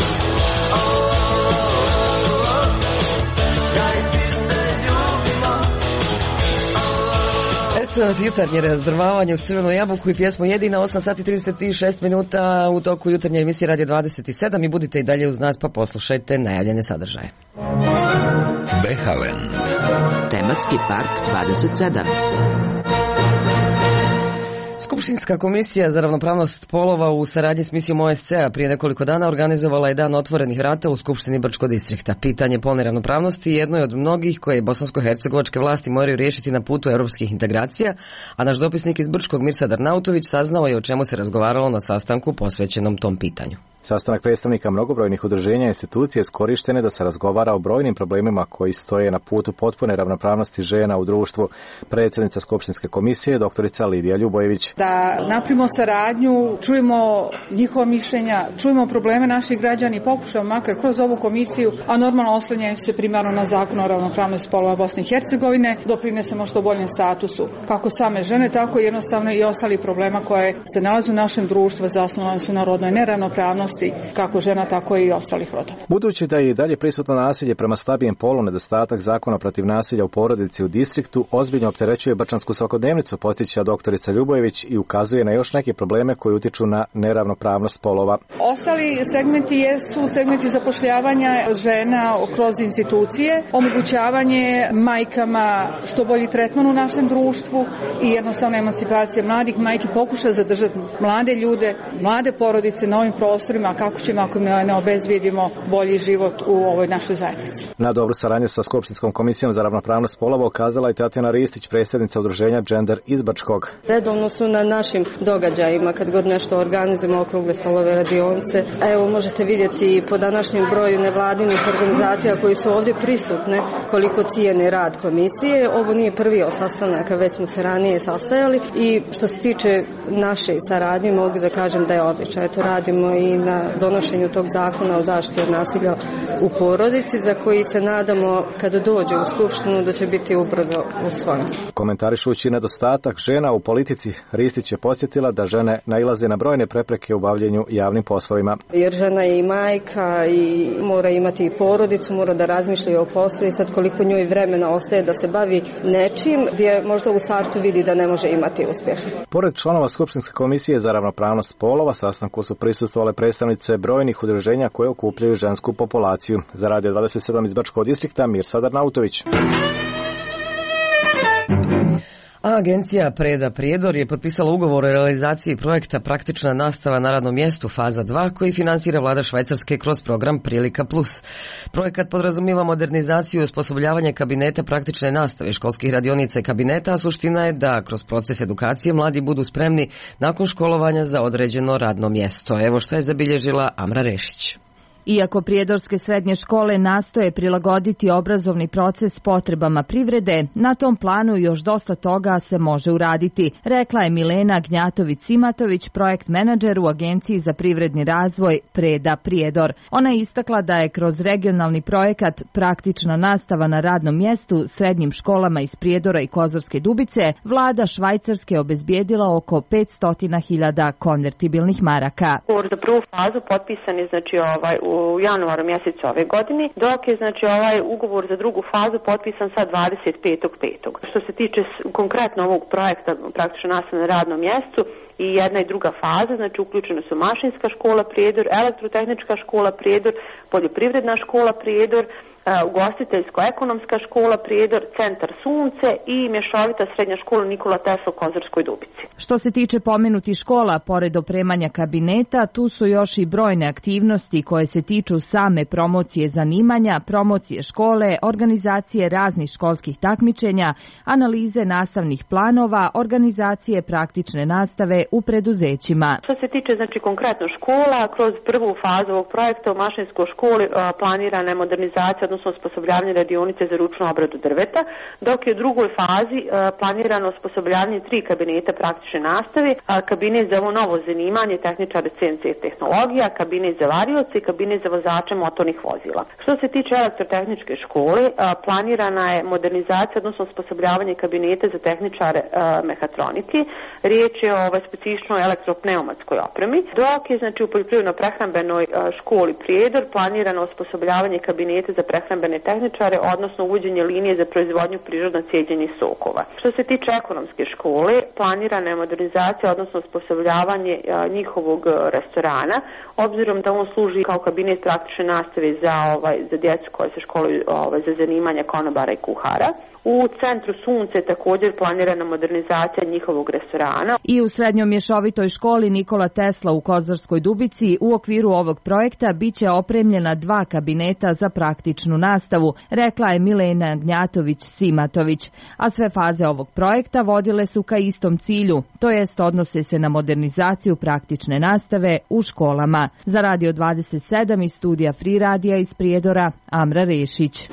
ja i ti se ljubimo. Eto, jutarnje razdrmavanje uz crvenu jabuku i pjesmu Jedina, 8 sati 36 minuta u toku jutarnje emisije Radio 27 i budite i dalje uz nas pa poslušajte najavljene sadržaje. Behalen. Tematski park 27. Skupštinska komisija za ravnopravnost spolova u saradnji s misijom OSCE-a prije nekoliko dana organizovala je dan otvorenih vrata u Skupštini Brčkog distrikta. Pitanje polne ravnopravnosti jedno je od mnogih koje bosansko-hercegovačke vlasti moraju riješiti na putu europskih integracija, a naš dopisnik iz Brčkog Mirsad Arnautović saznao je o čemu se razgovaralo na sastanku posvećenom tom pitanju. Sastanak predstavnika mnogobrojnih udruženja i institucija iskorišten je da se razgovara o brojnim problemima koji stoje na putu potpune ravnopravnosti žena u društvu. Predsjednica Skupštinske komisije, doktorica Lidija Ljubojević. Da napravimo saradnju, čujemo njihova mišljenja, čujemo probleme naših građana i pokušamo makar kroz ovu komisiju, a normalno oslanjaju se primarno na Zakon o ravnopravnosti spolova Bosne i Hercegovine, doprinesemo što boljem statusu kako same žene, tako jednostavno i ostali problema koje se nalaze u našem društvu, zasnovane su na rodnoj neravnopravnosti kako žena, tako i ostalih rodova. Budući da je i dalje prisutno nasilje prema slabijem polu, nedostatak zakona protiv nasilja u porodici u distriktu ozbiljno opterećuje brčansku svakodnevnicu, podsjeća doktorica Ljubojević i ukazuje na još neke probleme koji utiču na neravnopravnost polova. Ostali segmenti jesu segmenti zapošljavanja žena kroz institucije, omogućavanje majkama što bolji tretman u našem društvu i jednostavno emancipacija mladih majki, pokuša zadržati mlade ljude, mlade porodice na ovim prostorima, kako ćemo ako ne obezbijedimo bolji život u ovoj našoj zajednici. Na dobru saradnju sa Skupštinskom komisijom za ravnopravnost polova ukazala i Tatjana Ristić, predsjednica udruženja Gender iz Brčkog. Redovno su na našim događajima, kad god nešto organizujemo, okrugle stolove, radionice. Evo možete vidjeti po današnjem broju nevladinih organizacija koji su ovdje prisutne koliko cijene rad komisije. Ovo nije prvi od sastanaka, već smo se ranije sastajali i što se tiče naše saradnje mogu da kažem da je odlična. Eto, radimo i na donošenju tog zakona o zaštiti od nasilja u porodici, za koji se nadamo kada dođe u Skupštinu da će biti ubrzo usvojen. Komentarišući nedostatak žena u politici, Ristić je posjetila da žene nailaze na brojne prepreke u bavljenju javnim poslovima. Jer žena je i majka i mora imati i porodicu, mora da razmišlja o poslu i sad koliko njoj vremena ostaje da se bavi nečim gdje možda u startu vidi da ne može imati uspjeha. Pored članova Skupštinske komisije za ravnopravnost spolova, sastanku su prisustvovale predstavnice brojnih udruženja koje okupljaju žensku populaciju. Za Radio 27 iz Brčkog distrikta, Mirsad Arnautović. A agencija Preda Prijedor je potpisala ugovor o realizaciji projekta Praktična nastava na radnom mjestu faza 2 koji finansira vlada Švajcarske kroz program Prilika Plus. Projekat podrazumijeva modernizaciju i osposobljavanje kabineta praktične nastave, školskih radionica i kabineta, a suština je da kroz proces edukacije mladi budu spremni nakon školovanja za određeno radno mjesto. Evo šta je zabilježila Amra Rešić. Iako prijedorske srednje škole nastoje prilagoditi obrazovni proces potrebama privrede, na tom planu još dosta toga se može uraditi, rekla je Milena Gnjatović-Simatović, projekt menadžer u Agenciji za privredni razvoj Preda Prijedor. Ona je istakla da je kroz regionalni projekat Praktična nastava na radnom mjestu srednjim školama iz Prijedora i Kozarske Dubice vlada Švajcarske obezbijedila oko 500.000 konvertibilnih maraka. Ugovor za prvu fazu potpisan je u januaru mjesecu ove godine, dok je ugovor za drugu fazu potpisan sad 25.5. Što se tiče konkretno ovog projekta Praktična nastava na radnom mjestu i jedna i druga faza, uključene su Mašinska škola Prijedor, Elektrotehnička škola Prijedor, Poljoprivredna škola Prijedor, Ugostiteljsko-ekonomska škola Prijedor, Centar Sunce i Mješovita srednja škola Nikola Tesla u Kozarskoj Dubici. Što se tiče pomenutih škola, pored opremanja kabineta, tu su još i brojne aktivnosti koje se tiču same promocije zanimanja, promocije škole, organizacije raznih školskih takmičenja, analize nastavnih planova, organizacije praktične nastave u preduzećima. Što se tiče konkretno škola, kroz prvu fazu ovog projekta u Mašinskoj školi planirana je modernizacija, odnosno osposobljavanje radionice za ručnu obradu drveta, dok je u drugoj fazi planirano osposobljavanje 3 kabineta praktične nastave, kabinet za ovo novo zanimanje tehničar CNC tehnologija, kabinet za varioce i kabinet za vozače motornih vozila. Što se tiče elektrotehničke škole, planirana je modernizacija, odnosno osposobljavanje kabineta za tehničare mehatronike. Riječ je o specifičnoj elektropneumatskoj opremi, dok je u poljoprivredno-prehrambenoj školi Prijedor planirano osposobljavanje kabineta za prehrambene tehničare, odnosno uvođenje linije za proizvodnju prirodno cijeđenih sokova. Što se tiče ekonomske škole, planirana je modernizacija, odnosno osposobljavanje njihovog restorana, obzirom da on služi kao kabinet praktične nastave za djecu koje se školuju za zanimanja konobara i kuhara. U Centru Sunce također planirana modernizacija njihovog restorana. I u srednjoj mješovitoj školi Nikola Tesla u Kozarskoj Dubici u okviru ovog projekta biće opremljena 2 kabineta za praktičnu nastavu, rekla je Milena Gnjatović-Simatović. A sve faze ovog projekta vodile su ka istom cilju, to jest odnose se na modernizaciju praktične nastave u školama. Za Radio 27 iz studija Free Radija iz Prijedora, Amra Rešić.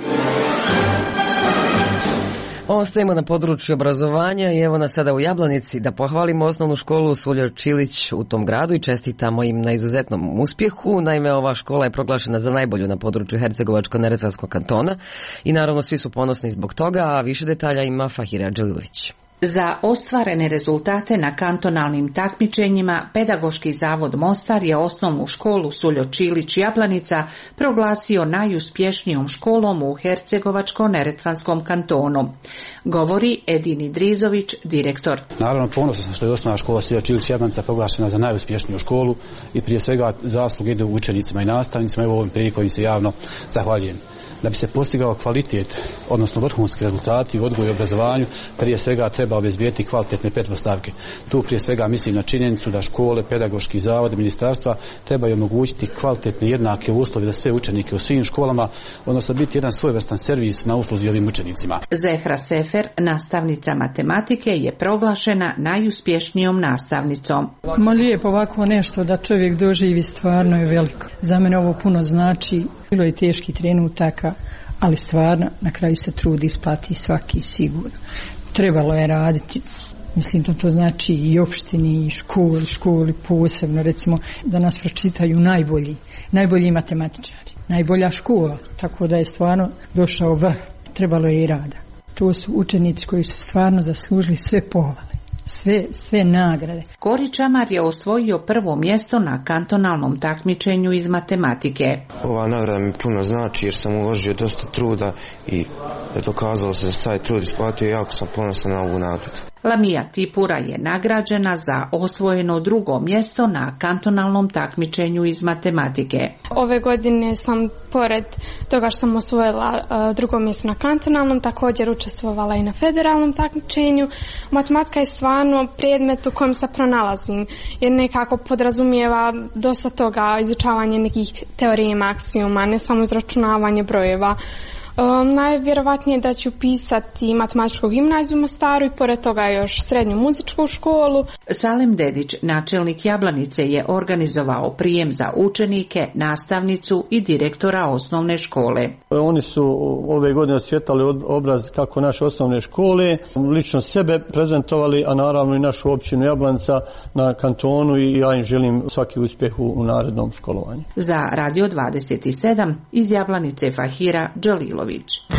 Ostajemo na području obrazovanja i evo nas sada u Jablanici da pohvalimo osnovnu školu Suljo Čilić u tom gradu i čestitamo im na izuzetnom uspjehu. Naime, ova škola je proglašena za najbolju na području Hercegovačko-neretvanskog kantona i naravno svi su ponosni zbog toga, a više detalja ima Fahira Đelilović. Za ostvarene rezultate na kantonalnim takmičenjima Pedagoški zavod Mostar je osnovnu školu Suljo Čilić Jablanica proglasio najuspješnijom školom u Hercegovačko-neretvanskom kantonu. Govori Edin Idrizović, direktor. Naravno, ponosan sam što je osnovna škola Suljo Čilić Jablanica proglašena za najuspješniju školu i prije svega zasluge ide učenicima i nastavnicima. Evo ovom prilikom im se javno zahvaljujem. Da bi se postigao kvalitet, odnosno vrhunski rezultati u odgoju i obrazovanju, prije svega treba obezbijeti kvalitetne pretpostavke. Tu prije svega mislim na činjenicu da škole, pedagoški zavod, ministarstva trebaju omogućiti kvalitetne jednake uslove za sve učenike u svim školama, odnosno biti jedan svojevrstan servis na usluzi ovim učenicima. Zehra Sefer, nastavnica matematike, je proglašena najuspješnijom nastavnicom. Lijepo ovako nešto da čovjek doživi stvarno je veliko. Za mene ovo puno znači. Bilo je teški trenutaka, ali stvarno na kraju se trud isplati svaki sigurno. Trebalo je raditi, mislim da to znači i opštini i školi posebno, recimo da nas pročitaju najbolji matematičari, najbolja škola, tako da je stvarno došao vrh, trebalo je i rada. To su učenici koji su stvarno zaslužili sve pohvale. Sve nagrade. Kori Čamar je osvojio prvo mjesto na kantonalnom takmičenju iz matematike. Ova nagrada mi puno znači jer sam uložio dosta truda i dokazalo se da se taj trud isplatio i jako sam ponosan na ovu nagradu. Lamija Tipura je nagrađena za osvojeno drugo mjesto na kantonalnom takmičenju iz matematike. Ove godine sam, pored toga što sam osvojila drugo mjesto na kantonalnom, također učestvovala i na federalnom takmičenju. Matematika je stvarno predmet u kojem se pronalazim, jer nekako podrazumijeva dosta toga, izučavanje nekih teorija, aksioma, ne samo izračunavanje brojeva. Najvjerovatnije da ću pisati matematičku gimnaziju u Mostaru i pored toga još srednju muzičku školu. Salim Dedić, načelnik Jablanice, je organizovao prijem za učenike, nastavnicu i direktora osnovne škole. Oni su ove godine osvjetali obraz kako naše osnovne škole, lično sebe prezentovali, a naravno i našu općinu Jablanica na kantonu i ja im želim svaki uspjeh u narednom školovanju. Za Radio 27 iz Jablanice Fahira Đalilović.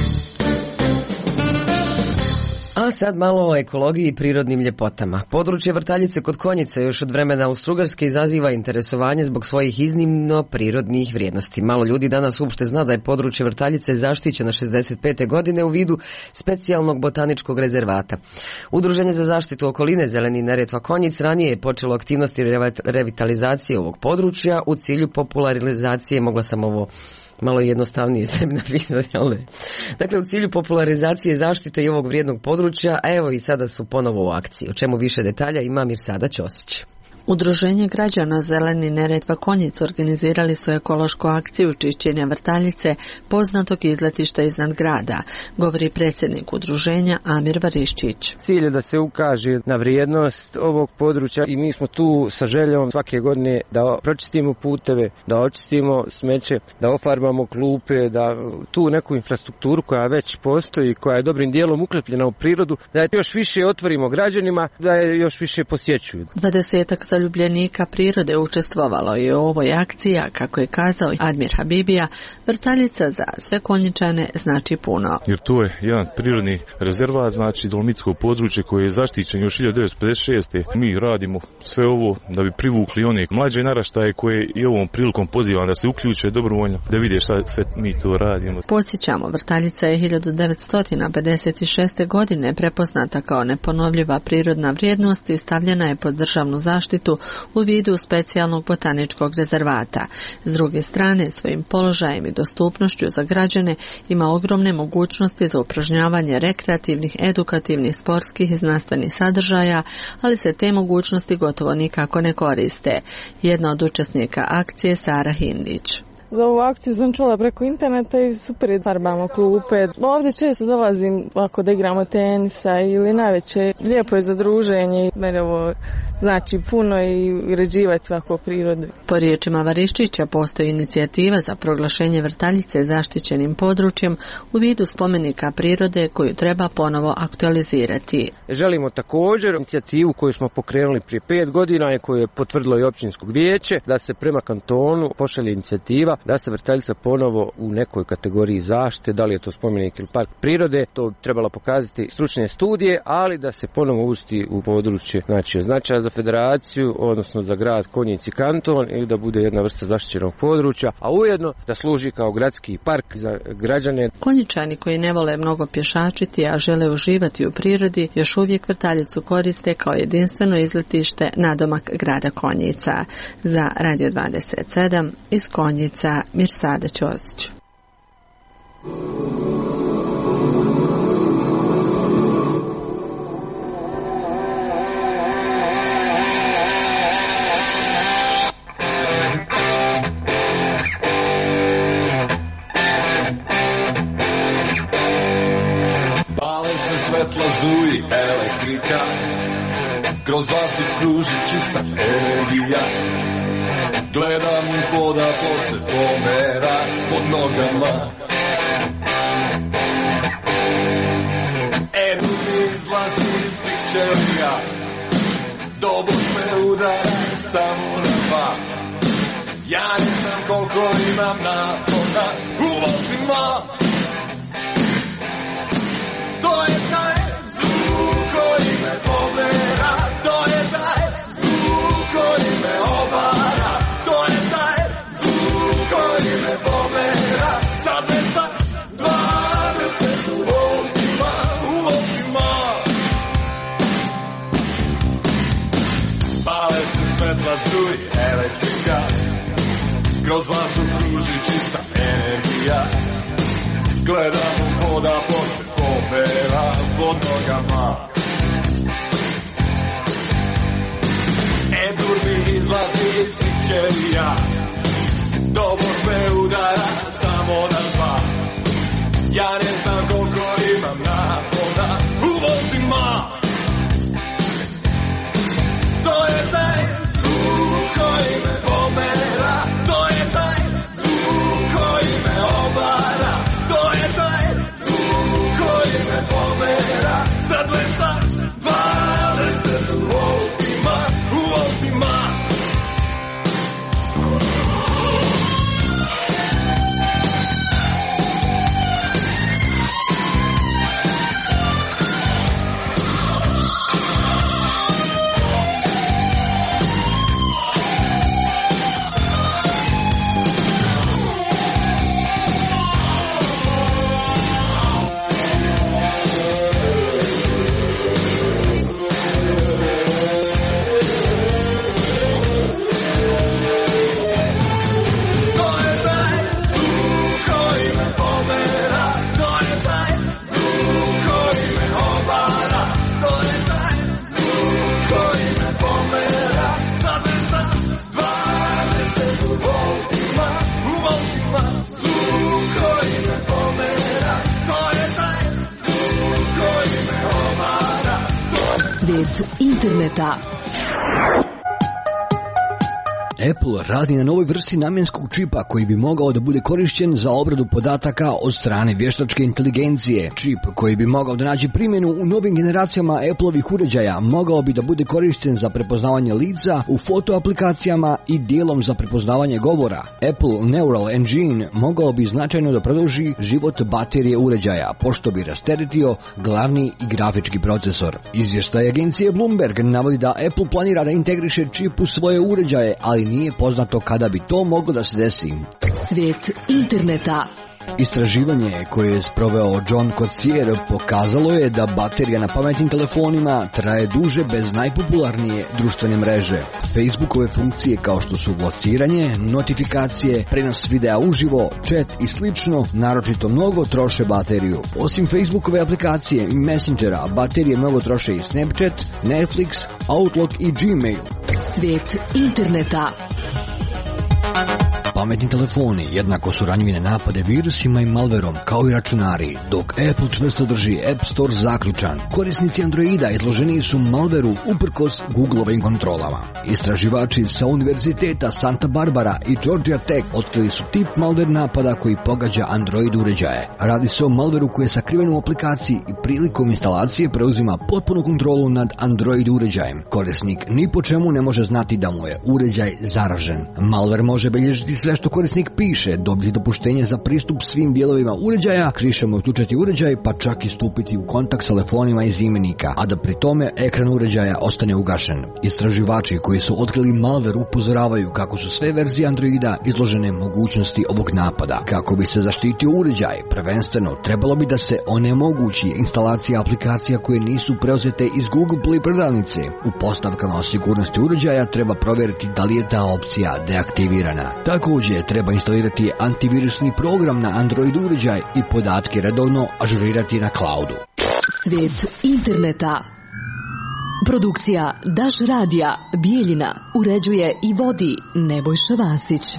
A sad malo o ekologiji i prirodnim ljepotama. Područje Vrtaljice kod Konjice još od vremena Austrougarske izaziva interesovanje zbog svojih iznimno prirodnih vrijednosti. Malo ljudi danas uopšte zna da je područje Vrtaljice zaštićeno 65. godine u vidu specijalnog botaničkog rezervata. Udruženje za zaštitu okoline Zeleni Neretva Konjic ranije je počelo aktivnosti revitalizacije ovog područja u cilju popularizacije, mogla sam ovo malo jednostavnije sebi napisati, ali dakle u cilju popularizacije zaštite i ovog vrijednog područja, a evo i sada su ponovo u akciji. O čemu više detalja ima Mirsada Ćosić. Udruženje građana Zeleni Neretva Konjic organizirali su ekološku akciju čišćenja Vrtaljice, poznatog izletišta iznad grada, govori predsjednik udruženja Amir Variščić. Cilj je da se ukaže na vrijednost ovog područja i mi smo tu sa željom svake godine da pročistimo puteve, da očistimo smeće, da ofarbamo klupe, da tu neku infrastrukturu koja već postoji, koja je dobrim dijelom uklepljena u prirodu, da je još više otvorimo građanima, da je još više posjećuju. 20 zaljubljenika prirode učestvovalo je u ovoj akciji, a kako je kazao Admir Habibija, Vrtaljica za sve Konjičane znači puno. Jer to je jedan prirodni rezervat, znači dolomitsko područje koje je zaštićeno još 1956. Mi radimo sve ovo da bi privukli one mlađe naraštaje koje i ovom prilikom pozivam da se uključe dobrovoljno, da vide šta sve mi to radimo. Podsjećamo, Vrtaljica je 1956. godine prepoznata kao neponovljiva prirodna vrijednost i stavljena je pod državnu zaštitu u vidu specijalnog botaničkog rezervata. S druge strane, svojim položajem i dostupnošću za građane ima ogromne mogućnosti za upražnjavanje rekreativnih, edukativnih, sportskih i znanstvenih sadržaja, ali se te mogućnosti gotovo nikako ne koriste. Jedna od učesnika akcije Sara Hindić. Za ovu akciju sam čula preko interneta i super je, farbamo klupe. Ovdje često dolazim ako da igramo tenisa ili najveće. Lijepo je za druženje. Mene ovo znači puno i uređivati svako prirodu. Po riječima Variščića postoji inicijativa za proglašenje Vrtaljice zaštićenim područjem u vidu spomenika prirode koju treba ponovo aktualizirati. Želimo također inicijativu koju smo pokrenuli prije 5 godina i koju je potvrdilo i općinsko vijeće, da se prema kantonu pošalje inicijativa da se Vrtaljica ponovo u nekoj kategoriji zaštite, da li je to spomenik ili park prirode, to bi trebalo pokazati stručne studije, ali da se ponovo uvrsti u područje, znači značaja za federaciju, odnosno za grad Konjic i kanton, ili da bude jedna vrsta zaštićenog područja, a ujedno da služi kao gradski park za građane. Konjičani koji ne vole mnogo pješačiti, a žele uživati u prirodi, još uvijek Vrtaljicu koriste kao jedinstveno izletište nadomak grada Konjica. Za Radio 27 iz Konjica Mirsada Ćosić. Pale se svetla, zduji elektrika, kroz vazduh kruži čista energija. Gledam voda pod se pomera pod nogama. Energi izlazi iz svih ćelija, doboš me udara samo na dva. Ja ne znam koliko imam napona u voltima. To je taj zvuk koji me pomera, to je taj zvuk koji me obara. To je taj zvuk koji me pomera sa 220 u voltima, u voltima. Pale se svetla, zuji elektrika, kroz vazduh kruži čista energija. Gledam voda pod se pomera pod nogama. Edur mi izlazi iz svih ćelija, doboš me udara samo na dva. Ja ne znam koliko imam napoda u voltima. To je taj zvuk koji me pomera, to je taj zvuk koji me obara, to je taj zvuk koji me pomera, sa 220 u voltima, u voltima. Svijet interneta. Apple radi na novoj vrsti namjenskog čipa koji bi mogao da bude korišćen za obradu podataka od strane vještačke inteligencije. Čip koji bi mogao da nađe primjenu u novim generacijama Appleovih uređaja mogao bi da bude korišćen za prepoznavanje lica u fotoaplikacijama i dijelom za prepoznavanje govora. Apple Neural Engine mogao bi značajno da produži život baterije uređaja, pošto bi rasteretio glavni i grafički procesor. Izvještaj agencije Bloomberg navodi da Apple planira da integriše čip u svoje uređaje, ali nije poznato kada bi to moglo da se desi. Svijet interneta. Istraživanje koje je sproveo John Coetzee pokazalo je da baterija na pametnim telefonima traje duže bez najpopularnije društvene mreže. Facebookove funkcije kao što su blociranje, notifikacije, prenos videa uživo, chat i slično naročito mnogo troše bateriju. Osim Facebookove aplikacije i Messengera, baterije mnogo troše i Snapchat, Netflix, Outlook i Gmail. Svijet interneta. Pametni telefoni jednako su ranjivi na napade virusima i malverom, kao i računari, dok Apple čvrsto drži App Store zaključan. Korisnici Androida izloženi su malveru uprkos Googlovim kontrolama. Istraživači sa Univerziteta Santa Barbara i Georgia Tech otkrili su tip malver napada koji pogađa Android uređaje. Radi se o malveru koji je sakriven u aplikaciji i prilikom instalacije preuzima potpunu kontrolu nad Android uređajem. Korisnik ni po čemu ne može znati da mu je uređaj zaražen. Malver može belježiti sve što korisnik piše, dobiti dopuštenje za pristup svim dijelovima uređaja, krišom uključiti uređaj, pa čak i stupiti u kontakt s telefonima iz imenika, a da pri tome ekran uređaja ostane ugašen. Istraživači koji su otkrili malver upozoravaju kako su sve verzije Androida izložene mogućnosti ovog napada. Kako bi se zaštitio uređaj, prvenstveno trebalo bi da se onemogući instalacija aplikacija koje nisu preuzete iz Google Play prodavnice. U postavkama o sigurnosti uređaja treba provjeriti da li je ta opcija deaktivirana. Također treba instalirati antivirusni program na Android uređaj i podatke redovno ažurirati na cloudu. Svijet interneta. Produkcija Daš radija Bijeljina uređuje i vodi Nebojša Vasić.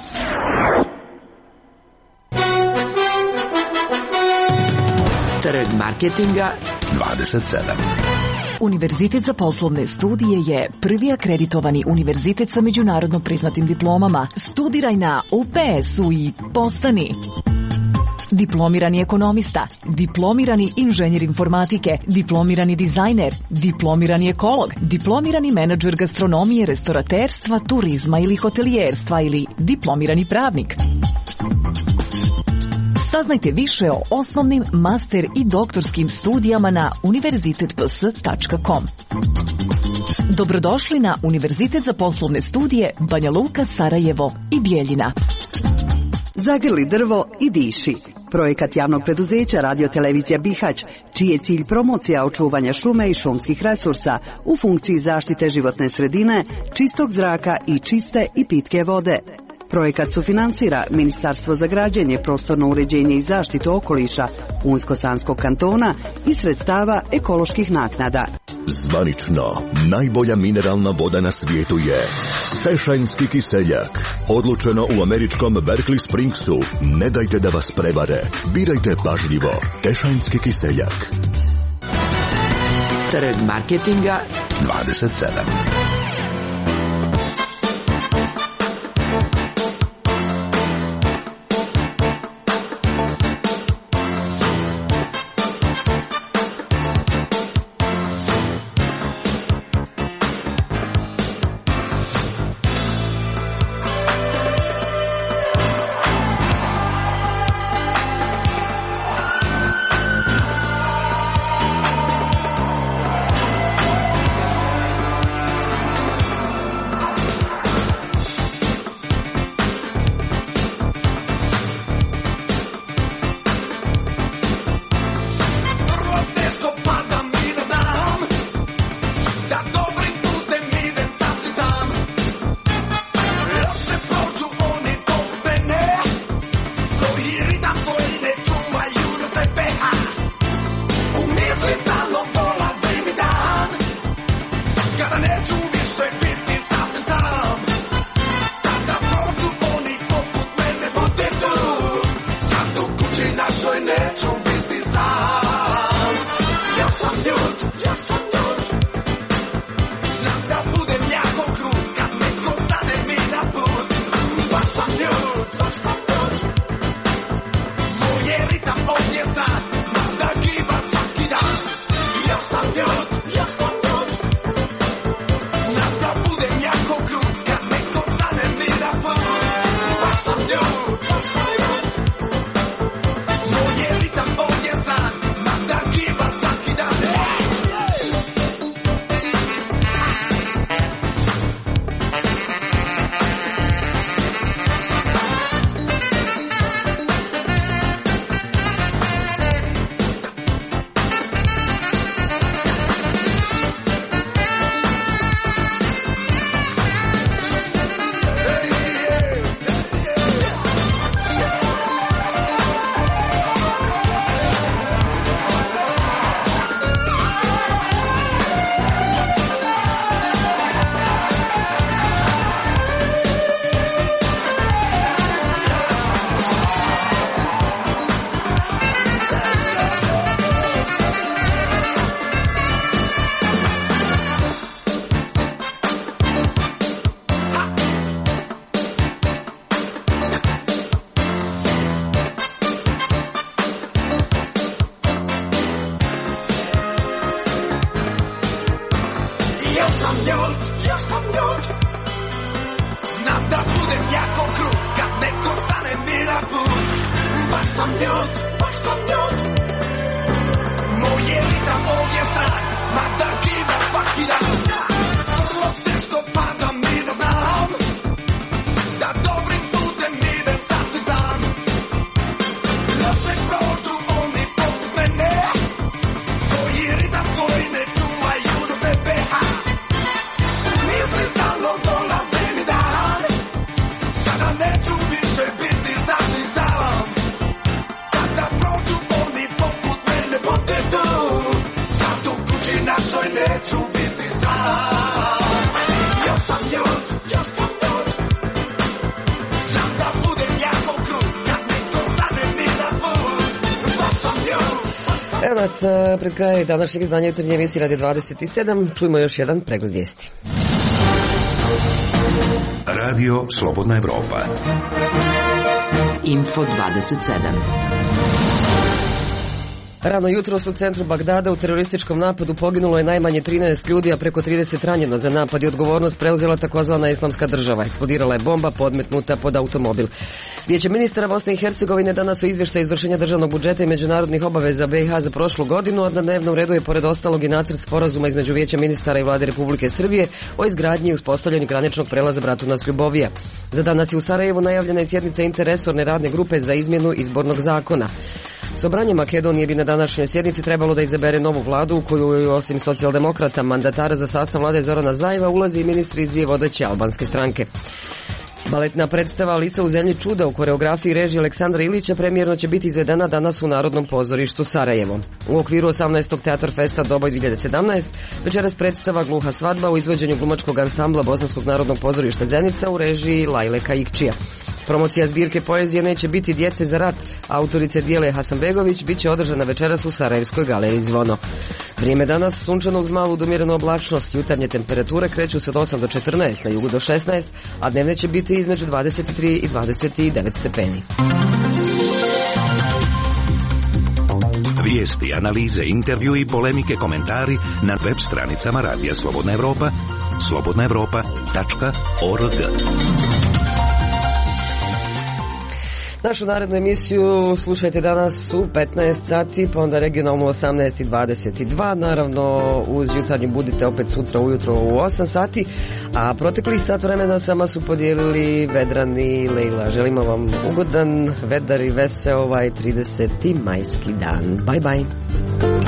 Trg marketinga 27. Univerzitet za poslovne studije je prvi akreditovani univerzitet sa međunarodno priznatim diplomama. Studiraj na UPS-u i postani diplomirani ekonomista, diplomirani inženjer informatike, diplomirani dizajner, diplomirani ekolog, diplomirani menadžer gastronomije, restoraterstva, turizma ili hotelijerstva ili diplomirani pravnik. Saznajte više o osnovnim, master i doktorskim studijama na univerzitetps.com. Dobrodošli na Univerzitet za poslovne studije Banja Luka, Sarajevo i Bijeljina. Zagrli drvo i diši. Projekat javnog preduzeća Radio-televizija Bihać, čiji je cilj promocija očuvanja šume i šumskih resursa u funkciji zaštite životne sredine, čistog zraka i čiste i pitke vode. Projekat sufinansira Ministarstvo za građenje, prostorno uređenje i zaštitu okoliša Unsko-Sanskog kantona i sredstava ekoloških naknada. Zvanično, najbolja mineralna voda na svijetu je Tešanjski kiseljak. Odlučeno u američkom Berkeley Springsu. Ne dajte da vas prevare. Birajte pažljivo. Tešanjski kiseljak. Trg marketinga 27. Evo nas pred kraj današnjeg izdanja jutarnje emisije Radio 27. Čujemo još jedan pregled vijesti. Radio Slobodna Evropa. Info 27. Rano jutros u centru Bagdada u terorističkom napadu poginulo je najmanje 13 ljudi, a preko 30 ranjeno. Za napad i odgovornost preuzela takozvana Islamska država. Eksplodirala je bomba podmetnuta pod automobil. Vijeće ministara Bosne i Hercegovine danas u izvještaj izvršenja državnog budžeta i međunarodnih obaveza BiH za prošlu godinu, a na dnevnom redu je pored ostalog i nacrt sporazuma između Vijeća ministara i Vlade Republike Srbije o izgradnji i uspostavljanju graničnog prelaza Bratunac-Ljubovija. Za danas je u Sarajevu najavljena je sjednica interresorne radne grupe za izmjenu izbornog zakona. Sobranje Makedonije bi na današnjoj sjednici trebalo da izabere novu vladu u koju osim socijaldemokrata mandatara za sastav vlade Zorana Zajeva ulaze i ministri iz dvije vodeće albanske stranke. Baletna predstava Lisa u zemlji čuda u koreografiji režije Aleksandra Ilića premijerno će biti izvedena danas u Narodnom pozorištu Sarajevo. U okviru 18. Teatar Festa Doboj 2017 večeras predstava Gluha svadba u izvođenju glumačkog ansambla Bosanskog narodnog pozorišta Zenica u režiji Lajle Kajikčija. Promocija zbirke poezije Neće biti djece za rat autorice Dijele Hasanbegović bit će održana večeras u Sarajevskoj galeriji Zvono. Vrijeme danas sunčano uz malu do umjerenu oblačnost. Jutarnje temperature kreću se od 8 do 14, na jugu do 16, a dnevne će biti između 23 i 29 stepeni. Vijesti, analize, intervju i polemike, komentari na web stranicama Radija Slobodna Evropa, slobodnaevropa.org. Našu narednu emisiju slušajte danas u 15 sati, pa onda regionalno 18:22, naravno uz jutarnju budite opet sutra ujutro u 8 sati, a proteklih sat vremena s vama su podijelili Vedran i Lejla. Želimo vam ugodan, vedar i veseo 30. majski dan. Bye bye.